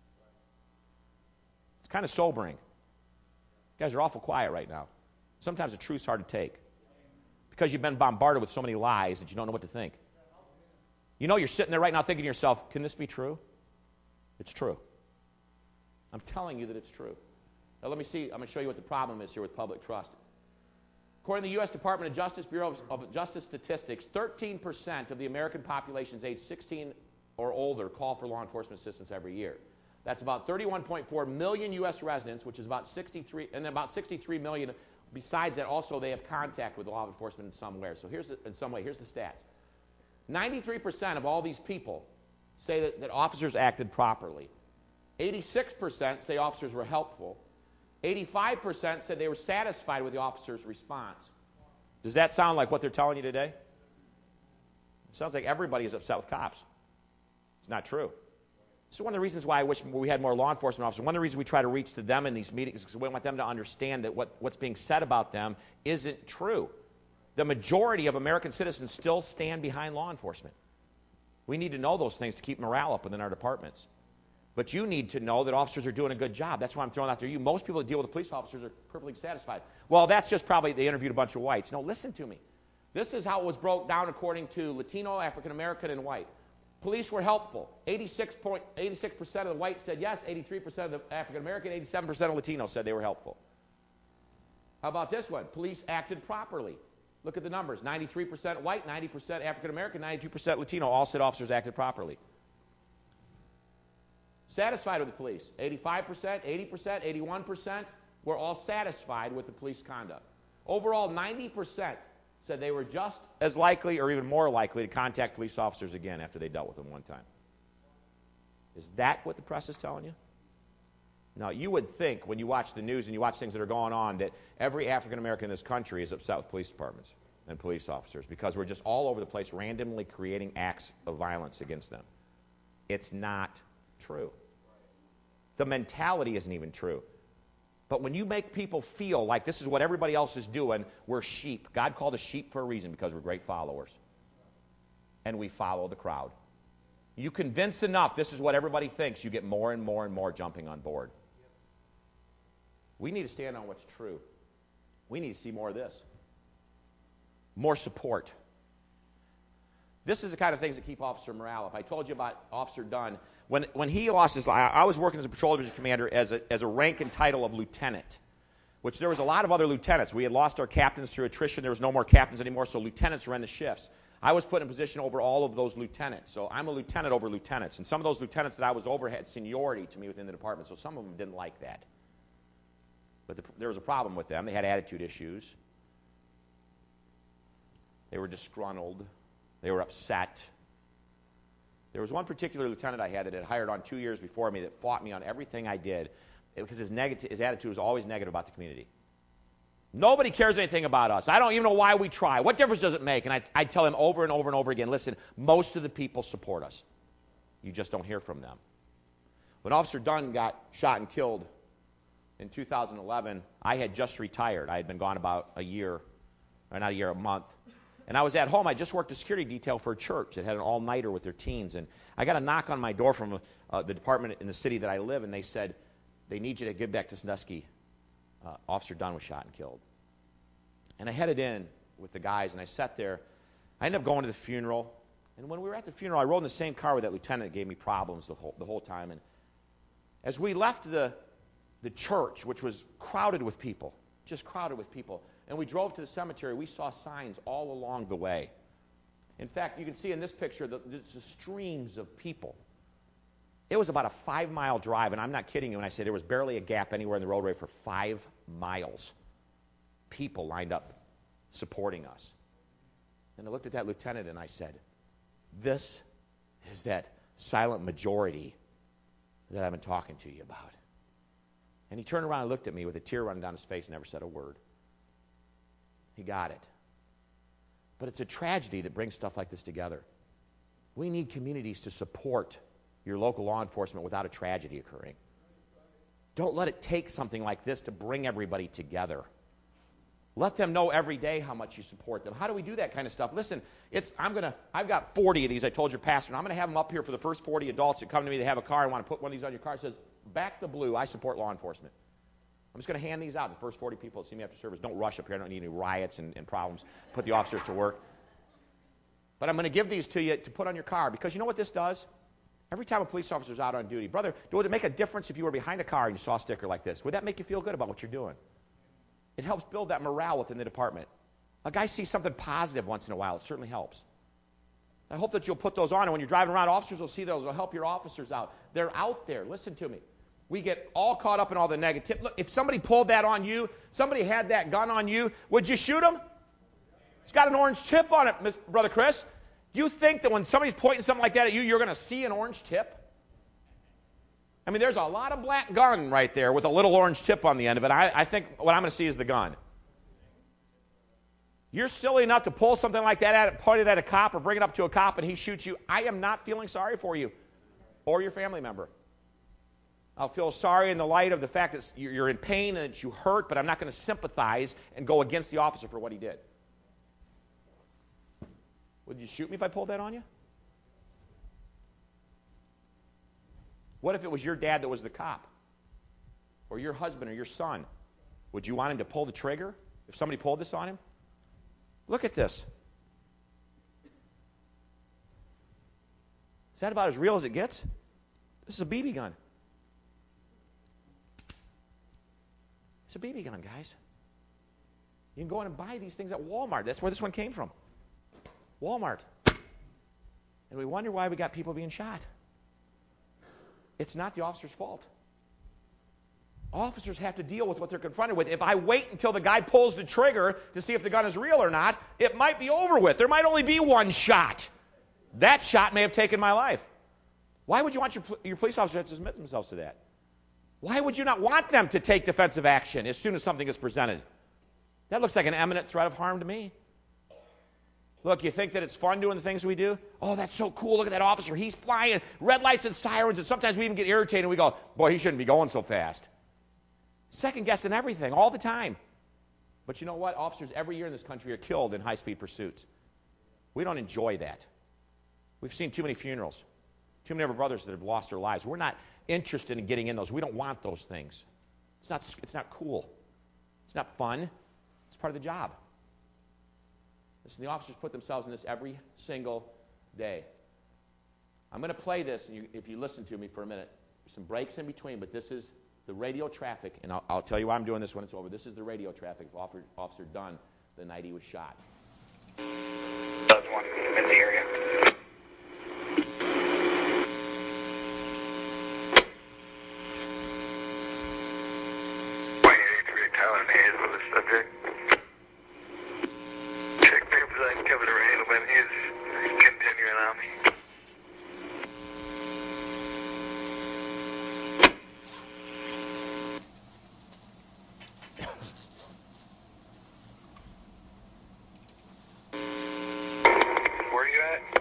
Speaker 3: It's kind of sobering. You guys are awful quiet right now. Sometimes the truth's hard to take because you've been bombarded with so many lies that you don't know what to think. You know, you're sitting there right now thinking to yourself, can this be true? It's true. I'm telling you that it's true. Now let me see, I'm going to show you what the problem is here with public trust. According to the U S Department of Justice Bureau of Justice Statistics, thirteen percent of the American population's age sixteen or older call for law enforcement assistance every year. That's about thirty-one point four million U S residents, which is about sixty-three, and then about sixty-three million. Besides that, also they have contact with law enforcement in some way. So here's the, in some way, here's the stats. ninety-three percent of all these people say that, that officers acted properly. eighty-six percent say officers were helpful. eighty-five percent said they were satisfied with the officer's response. Does that sound like what they're telling you today? It sounds like everybody is upset with cops. It's not true. This is one of the reasons why I wish we had more law enforcement officers. One of the reasons we try to reach to them in these meetings is because we want them to understand that what, what's being said about them isn't true. The majority of American citizens still stand behind law enforcement. We need to know those things to keep morale up within our departments. But you need to know that officers are doing a good job. That's why I'm throwing out there. You, most people that deal with the police officers are perfectly satisfied. Well, that's just probably they interviewed a bunch of whites. No, listen to me. This is how it was broke down according to Latino, African American, and white. Police were helpful. eighty-six percent of the whites said yes. eighty-three percent of the African American, eighty-seven percent of Latinos said they were helpful. How about this one? Police acted properly. Look at the numbers. ninety-three percent white, ninety percent African American, ninety-two percent Latino. All said officers acted properly. Satisfied with the police. eighty-five percent, eighty percent, eighty-one percent were all satisfied with the police conduct. Overall, ninety percent said they were just as likely or even more likely to contact police officers again after they dealt with them one time. Is that what the press is telling you? Now, you would think when you watch the news and you watch things that are going on that every African American in this country is upset with police departments and police officers because we're just all over the place randomly creating acts of violence against them. It's not true. The mentality isn't even true. But when you make people feel like this is what everybody else is doing, we're sheep. God called us sheep for a reason because we're great followers. And we follow the crowd. You convince enough this is what everybody thinks, you get more and more and more jumping on board. We need to stand on what's true. We need to see more of this. More support. This is the kind of things that keep officer morale up. I told you about Officer Dunn. When when he lost his life, I was working as a patrol division commander as a, as a rank and title of lieutenant, which there was a lot of other lieutenants. We had lost our captains through attrition. There was no more captains anymore, so lieutenants ran the shifts. I was put in a position over all of those lieutenants. So I'm a lieutenant over lieutenants. And some of those lieutenants that I was over had seniority to me within the department, so some of them didn't like that. But the, there was a problem with them. They had attitude issues. They were disgruntled. They were upset. There was one particular lieutenant I had that had hired on two years before me that fought me on everything I did because his, negative, his attitude was always negative about the community. Nobody cares anything about us. I don't even know why we try. What difference does it make? And I, I'd tell him over and over and over again, listen, most of the people support us. You just don't hear from them. When Officer Dunn got shot and killed in two thousand eleven, I had just retired. I had been gone about a year, or not a year, a month. And I was at home. I just worked a security detail for a church that had an all-nighter with their teens. And I got a knock on my door from uh, the department in the city that I live, and they said, they need you to get back to Sandusky. Uh, Officer Dunn was shot and killed. And I headed in with the guys, and I sat there. I ended up going to the funeral, and when we were at the funeral, I rode in the same car with that lieutenant that gave me problems the whole, the whole time. And as we left the, the church, which was crowded with people, just crowded with people, and we drove to the cemetery, we saw signs all along the way. In fact, you can see in this picture the, the streams of people. It was about a five-mile drive, and I'm not kidding you when I say there was barely a gap anywhere in the roadway for five miles. People lined up supporting us. And I looked at that lieutenant and I said, this is that silent majority that I've been talking to you about. And he turned around and looked at me with a tear running down his face and never said a word. He got it. But it's a tragedy that brings stuff like this together. We need communities to support your local law enforcement without a tragedy occurring. Don't let it take something like this to bring everybody together. Let them know every day how much you support them. How do we do that kind of stuff? Listen, it's I'm gonna I've got forty of these. I told your pastor, and I'm gonna have them up here for the first forty adults that come to me. They have a car and want to put one of these on your car. It says, "Back the blue. I support law enforcement." I'm just gonna hand these out. The first forty people that see me after service. Don't rush up here. I don't need any riots and, and problems. Put the officers to work. But I'm gonna give these to you to put on your car because you know what this does? Every time a police officer's out on duty, brother, would it make a difference if you were behind a car and you saw a sticker like this? Would that make you feel good about what you're doing? It helps build that morale within the department. A guy sees something positive once in a while. It certainly helps. I hope that you'll put those on, and when you're driving around, officers will see those. It'll help your officers out. They're out there. Listen to me. We get all caught up in all the negative. Look, if somebody pulled that on you, somebody had that gun on you, would you shoot him? It's got an orange tip on it, Mister Brother Chris. You think that when somebody's pointing something like that at you, you're going to see an orange tip? I mean, there's a lot of black gun right there with a little orange tip on the end of it. I, I think what I'm going to see is the gun. You're silly enough to pull something like that at it, point it at a cop or bring it up to a cop and he shoots you. I am not feeling sorry for you or your family member. I'll feel sorry in the light of the fact that you're in pain and that you hurt, but I'm not going to sympathize and go against the officer for what he did. Would you shoot me if I pulled that on you? What if it was your dad that was the cop? Or your husband or your son? Would you want him to pull the trigger if somebody pulled this on him? Look at this. Is that about as real as it gets? This is a B B gun. It's a B B gun, guys. You can go in and buy these things at Walmart. That's where this one came from. Walmart. And we wonder why we got people being shot. It's not the officer's fault. Officers have to deal with what they're confronted with. If I wait until the guy pulls the trigger to see if the gun is real or not, it might be over with. There might only be one shot. That shot may have taken my life. Why would you want your, your police officers to submit themselves to that? Why would you not want them to take defensive action as soon as something is presented? That looks like an imminent threat of harm to me. Look, you think that it's fun doing the things we do? Oh, that's so cool. Look at that officer. He's flying red lights and sirens, and sometimes we even get irritated and we go, boy, he shouldn't be going so fast. Second guessing everything all the time. But you know what? Officers every year in this country are killed in high-speed pursuits. We don't enjoy that. We've seen too many funerals, too many of our brothers that have lost their lives. We're not interested in getting in those. We don't want those things. It's not, it's not cool. It's not fun. It's part of the job. Listen, the officers put themselves in this every single day. I'm going to play this, and you, if you listen to me for a minute. There's some breaks in between, but this is the radio traffic, and I'll, I'll tell you why I'm doing this when it's over. This is the radio traffic of Officer, Officer Dunn the night he was shot.
Speaker 4: That's one in the area. one eighty-three Tyler Hayes with the subject. Check papers on Kevin Randleman. He's continuing on me. Where you at?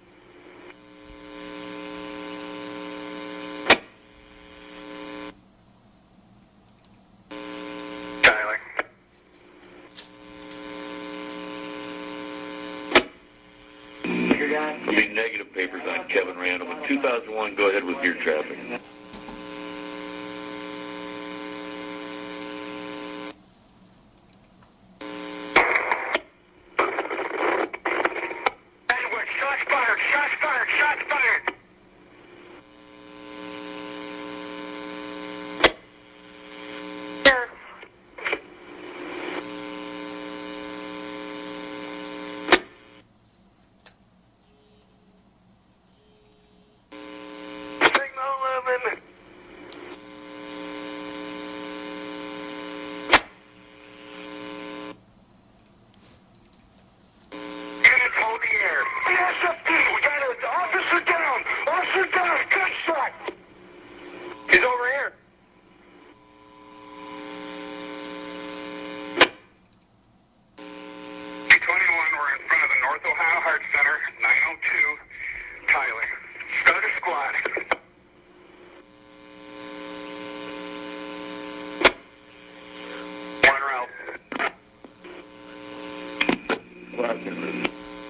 Speaker 4: Tyler.
Speaker 5: I mean, negative papers on Kevin Randall. In two thousand one, go ahead with your traffic. Roger.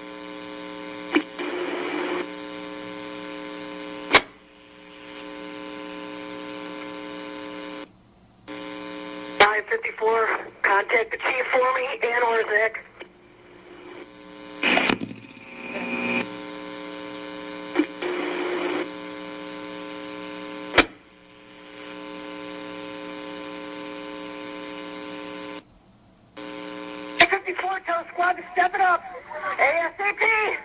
Speaker 6: nine fifty-four, contact the chief for me and or Zach. nine fifty-four, tell the squad to step it up. ASAP.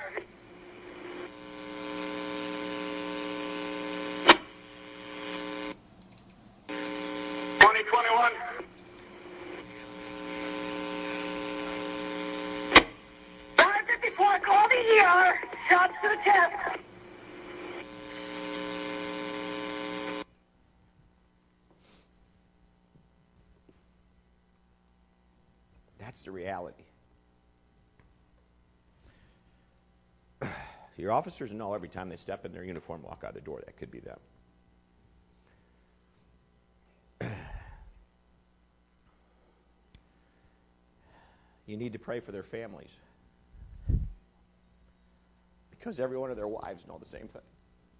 Speaker 4: twenty twenty-one.
Speaker 6: nine fifty-four, call the E R. Shots to the chest.
Speaker 3: That's the reality. Your officers know every time they step in their uniform, walk out the door, that could be them. You need to pray for their families, because every one of their wives know the same thing.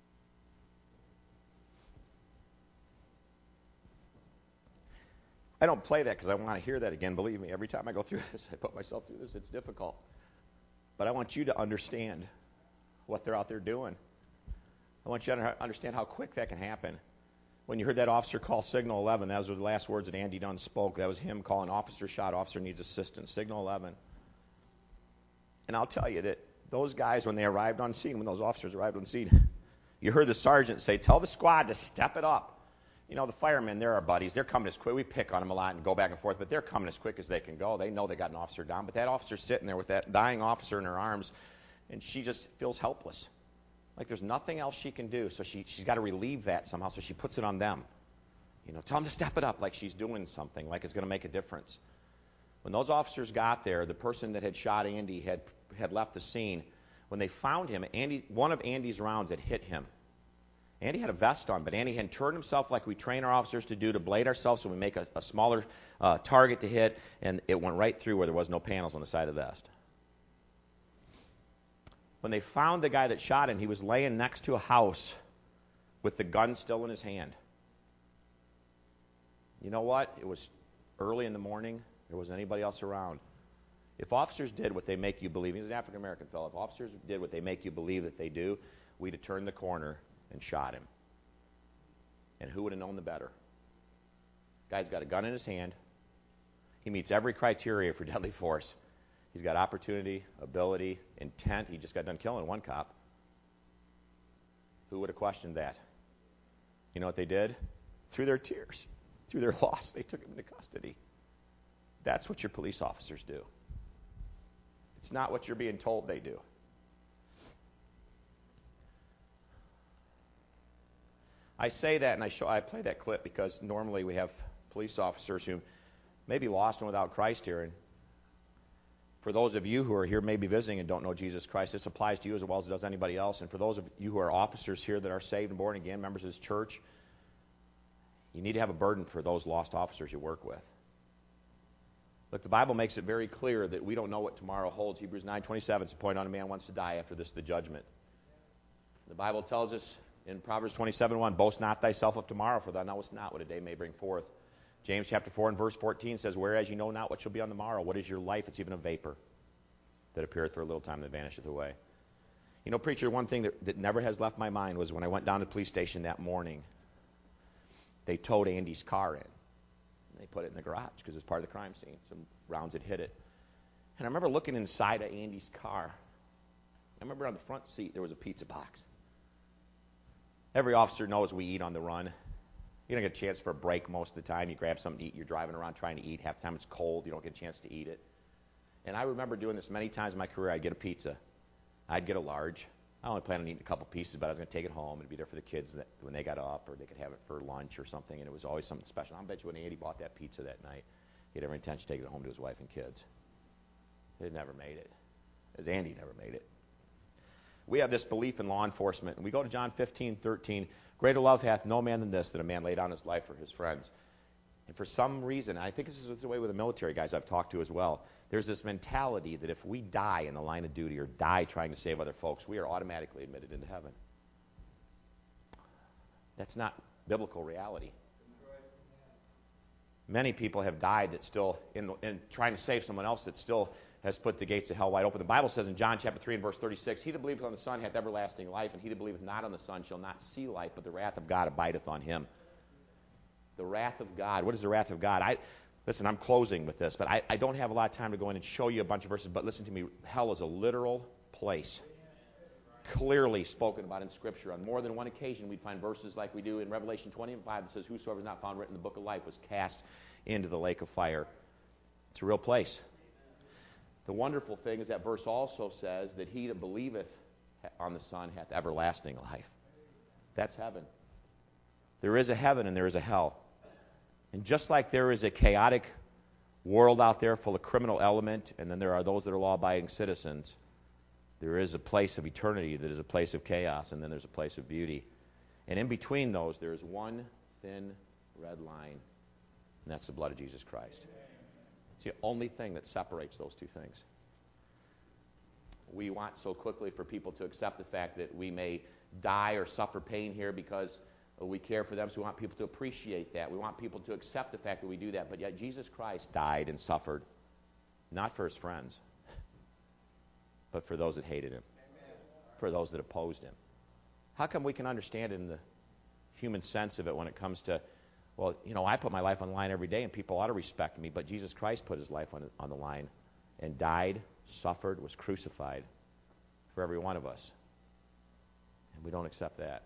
Speaker 3: I don't play that because I want to hear that again. Believe me, every time I go through this, I put myself through this, it's difficult. But I want you to understand what they're out there doing. I want you to understand how quick that can happen. When you heard that officer call Signal eleven, that was the last words that Andy Dunn spoke. That was him calling officer shot, officer needs assistance, Signal eleven. And I'll tell you that those guys, when they arrived on scene, when those officers arrived on scene, you heard the sergeant say, tell the squad to step it up. You know, the firemen, they're our buddies. They're coming as quick. We pick on them a lot and go back and forth, but they're coming as quick as they can go. They know they got an officer down, but that officer's sitting there with that dying officer in her arms, and she just feels helpless. Like there's nothing else she can do, so she, she's got to relieve that somehow, so she puts it on them. You know, tell them to step it up like she's doing something, like it's going to make a difference. When those officers got there, the person that had shot Andy had, had left the scene. When they found him, Andy, one of Andy's rounds had hit him. Andy had a vest on, but Andy had turned himself like we train our officers to do, to blade ourselves so we make a, a smaller uh, target to hit, and it went right through where there was no panels on the side of the vest. When they found the guy that shot him, he was laying next to a house with the gun still in his hand. You know what? It was early in the morning. There wasn't anybody else around. If officers did what they make you believe, he's an African-American fellow, if officers did what they make you believe that they do, we'd have turned the corner and shot him. And who would have known the better? Guy's got a gun in his hand. He meets every criteria for deadly force. He's got opportunity, ability, intent. He just got done killing one cop. Who would have questioned that? You know what they did? Through their tears, through their loss, they took him into custody. That's what your police officers do. It's not what you're being told they do. I say that and I show I play that clip because normally we have police officers who may be lost and without Christ here. And for those of you who are here maybe visiting and don't know Jesus Christ, this applies to you as well as it does anybody else. And for those of you who are officers here that are saved and born again, members of this church, you need to have a burden for those lost officers you work with. Look, the Bible makes it very clear that we don't know what tomorrow holds. Hebrews nine twenty-seven, it's appointed on a man wants to die, after this the judgment. The Bible tells us in Proverbs twenty-seven one, boast not thyself of tomorrow, for thou knowest not what a day may bring forth. James chapter four and verse fourteen says, whereas you know not what shall be on the morrow, what is your life? It's even a vapor that appeareth for a little time and vanisheth away. You know, preacher, one thing that, that never has left my mind was when I went down to the police station that morning, they towed Andy's car in. They put it in the garage because it was part of the crime scene. Some rounds had hit it. And I remember looking inside of Andy's car. I remember on the front seat there was a pizza box. Every officer knows we eat on the run. You don't get a chance for a break most of the time. You grab something to eat. You're driving around trying to eat. Half the time it's cold. You don't get a chance to eat it. And I remember doing this many times in my career. I'd get a pizza. I'd get a large. I only planned on eating a couple pieces, but I was going to take it home. It'd be there for the kids that, when they got up, or they could have it for lunch or something, and it was always something special. I bet you when Andy bought that pizza that night, he had every intention of taking it home to his wife and kids. He never made it, as Andy never made it. We have this belief in law enforcement, and we go to John fifteen thirteen. Greater love hath no man than this, that a man lay down his life for his friends. And for some reason, I think this is the way with the military guys I've talked to as well, There's this mentality that if we die in the line of duty or die trying to save other folks, we are automatically admitted into heaven. That's not biblical reality. Many people have died that still, in, the, in trying to save someone else, that still has put the gates of hell wide open. The Bible says in John chapter three and verse thirty-six, he that believeth on the Son hath everlasting life, and he that believeth not on the Son shall not see life, but the wrath of God abideth on him. The wrath of God. What is the wrath of God? I Listen, I'm closing with this, but I, I don't have a lot of time to go in and show you a bunch of verses, but listen to me. Hell is a literal place. Clearly spoken about in Scripture. On more than one occasion, we'd find verses like we do in Revelation twenty and five that says, whosoever is not found written in the book of life was cast into the lake of fire. It's a real place. The wonderful thing is that verse also says that he that believeth on the Son hath everlasting life. That's heaven. There is a heaven and there is a hell. And just like there is a chaotic world out there full of criminal element, and then there are those that are law-abiding citizens, there is a place of eternity that is a place of chaos, and then there's a place of beauty. And in between those, there is one thin red line, and that's the blood of Jesus Christ. It's the only thing that separates those two things. We want so quickly for people to accept the fact that we may die or suffer pain here because we care for them, so we want people to appreciate that. We want people to accept the fact that we do that. But yet Jesus Christ died and suffered, not for his friends, but for those that hated him, for those that opposed him. How come we can understand it in the human sense of it when it comes to, well, you know, I put my life on the line every day and people ought to respect me, but Jesus Christ put his life on, on the line and died, suffered, was crucified for every one of us. And we don't accept that.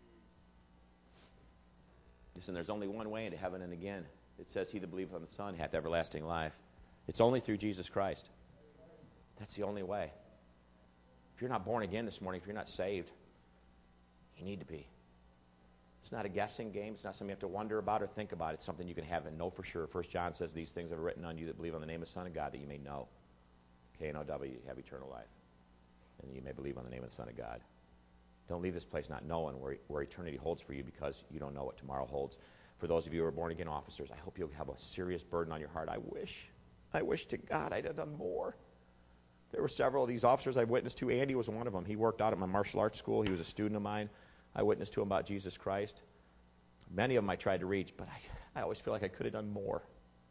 Speaker 3: Listen, there's only one way into heaven, and again, it says, he that believeth on the Son hath everlasting life. It's only through Jesus Christ. That's the only way. If you're not born again this morning, if you're not saved, you need to be. It's not a guessing game. It's not something you have to wonder about or think about. It's something you can have and know for sure. First John says, these things are written on you that believe on the name of the Son of God, that you may know. K N O W, you have eternal life. And you may believe on the name of the Son of God. Don't leave this place not knowing where, where eternity holds for you, because you don't know what tomorrow holds. For those of you who are born-again officers, I hope you'll have a serious burden on your heart. I wish, I wish to God I'd have done more. There were several of these officers I witnessed to. Andy was one of them. He worked out at my martial arts school. He was a student of mine. I witnessed to him about Jesus Christ. Many of them I tried to reach, but I, I always feel like I could have done more.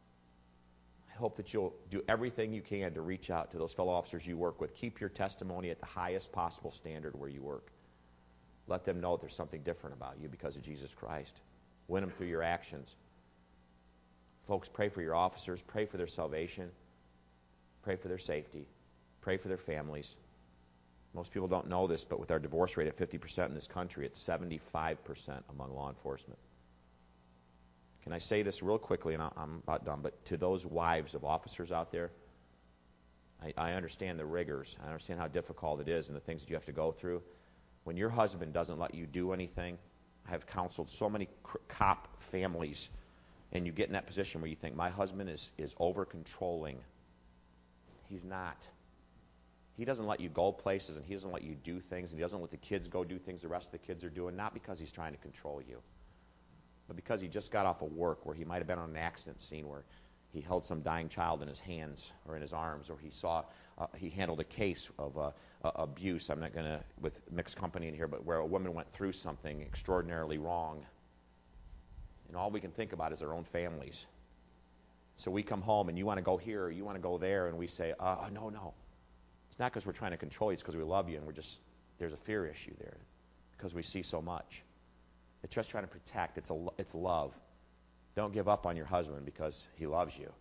Speaker 3: I hope that you'll do everything you can to reach out to those fellow officers you work with. Keep your testimony at the highest possible standard where you work. Let them know there's something different about you because of Jesus Christ. Win them through your actions. Folks, pray for your officers. Pray for their salvation. Pray for their safety. Pray for their families. Most people don't know this, but with our divorce rate at fifty percent in this country, it's seventy-five percent among law enforcement. Can I say this real quickly, and I'm about done, but to those wives of officers out there, I, I understand the rigors. I understand how difficult it is and the things that you have to go through. When your husband doesn't let you do anything, I have counseled so many cop families, and you get in that position where you think, my husband is, is over-controlling. He's not. He doesn't let you go places, and he doesn't let you do things, and he doesn't let the kids go do things the rest of the kids are doing, not because he's trying to control you, but because he just got off of work where he might have been on an accident scene where he held some dying child in his hands or in his arms, or he saw, uh, he handled a case of uh, uh, abuse. I'm not going to, with mixed company in here, but where a woman went through something extraordinarily wrong. And all we can think about is our own families. So we come home and you want to go here or you want to go there, and we say, uh, oh, no, no. It's not because we're trying to control you. It's because we love you, and we're just, there's a fear issue there because we see so much. It's just trying to protect. It's, a, it's love. Don't give up on your husband because he loves you.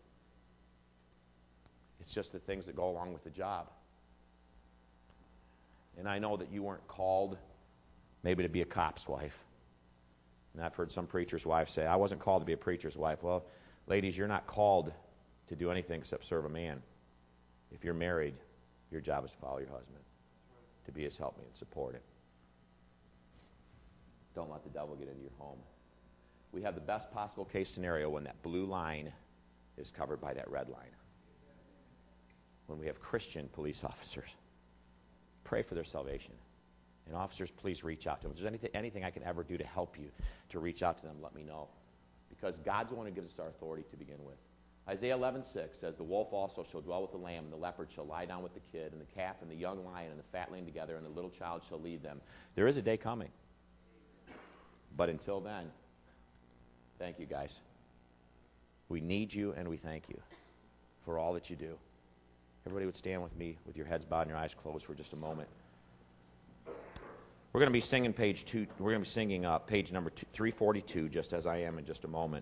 Speaker 3: It's just the things that go along with the job. And I know that you weren't called maybe to be a cop's wife. And I've heard some preacher's wives say, I wasn't called to be a preacher's wife. Well, ladies, you're not called to do anything except serve a man. If you're married, your job is to follow your husband, to be his helpmate and support him. Don't let the devil get into your home. We have the best possible case scenario when that blue line is covered by that red line. When we have Christian police officers, pray for their salvation. And officers, please reach out to them. If there's anything, anything I can ever do to help you to reach out to them, let me know. Because God's the one who gives us our authority to begin with. Isaiah eleven six says, the wolf also shall dwell with the lamb, and the leopard shall lie down with the kid, and the calf and the young lion and the fatling together, and the little child shall lead them. There is a day coming. But until then, thank you, guys. We need you, and we thank you for all that you do. Everybody would stand with me with your heads bowed and your eyes closed for just a moment. We're going to be singing page two. We're going to be singing uh, page number two, three forty-two, just as I am in just a moment.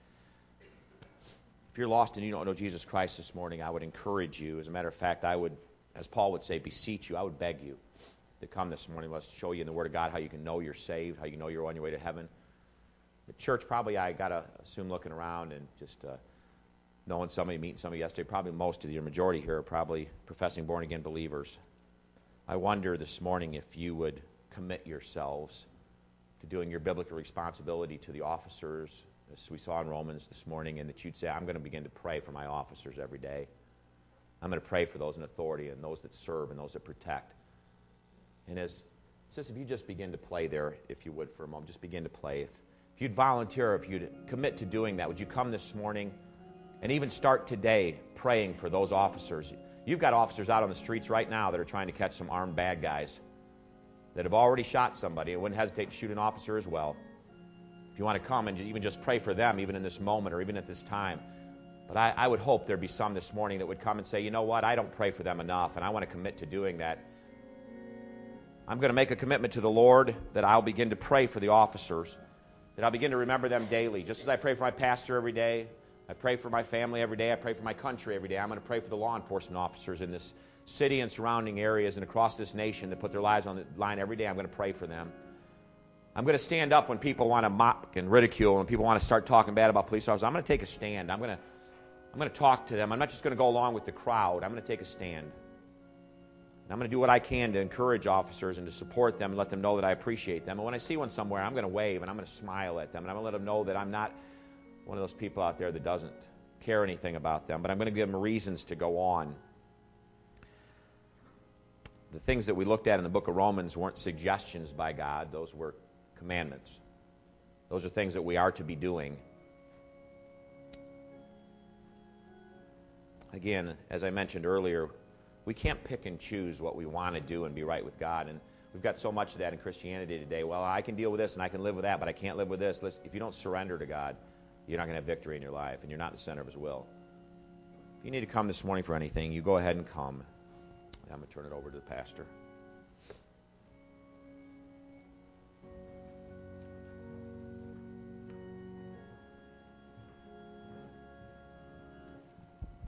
Speaker 3: If you're lost and you don't know Jesus Christ this morning, I would encourage you. As a matter of fact, I would, as Paul would say, beseech you. I would beg you to come this morning. Let's show you in the Word of God how you can know you're saved, how you know you're on your way to heaven. The church, probably, I got to assume looking around and just uh, knowing somebody, meeting somebody yesterday, probably most of you, majority here, are probably professing born-again believers. I wonder this morning if you would commit yourselves to doing your biblical responsibility to the officers, as we saw in Romans this morning, and that you'd say, I'm going to begin to pray for my officers every day. I'm going to pray for those in authority and those that serve and those that protect. And as, sis, if you just begin to play there, if you would, for a moment, just begin to play. If, if you'd volunteer, if you'd commit to doing that, would you come this morning and even start today praying for those officers? You've got officers out on the streets right now that are trying to catch some armed bad guys that have already shot somebody and wouldn't hesitate to shoot an officer as well. If you want to come and even just pray for them, even in this moment or even at this time. But I, I would hope there'd be some this morning that would come and say, you know what, I don't pray for them enough, and I want to commit to doing that. I'm going to make a commitment to the Lord that I'll begin to pray for the officers, that I'll begin to remember them daily. Just as I pray for my pastor every day, I pray for my family every day, I pray for my country every day, I'm going to pray for the law enforcement officers in this city and surrounding areas and across this nation that put their lives on the line every day. I'm going to pray for them. I'm going to stand up when people want to mock and ridicule and people want to start talking bad about police officers. I'm going to take a stand. I'm going to I'm going to talk to them. I'm not just going to go along with the crowd. I'm going to take a stand. And I'm going to do what I can to encourage officers and to support them and let them know that I appreciate them. And when I see one somewhere, I'm going to wave and I'm going to smile at them. And I'm going to let them know that I'm not one of those people out there that doesn't care anything about them. But I'm going to give them reasons to go on. The things that we looked at in the book of Romans weren't suggestions by God. Those were commandments. Those are things that we are to be doing. Again, as I mentioned earlier, we can't pick and choose what we want to do and be right with God. And we've got so much of that in Christianity today. Well, I can deal with this and I can live with that, but I can't live with this. Listen, if you don't surrender to God, you're not going to have victory in your life, and you're not in the center of His will. If you need to come this morning for anything, you go ahead and come. I'm going to turn it over to the pastor.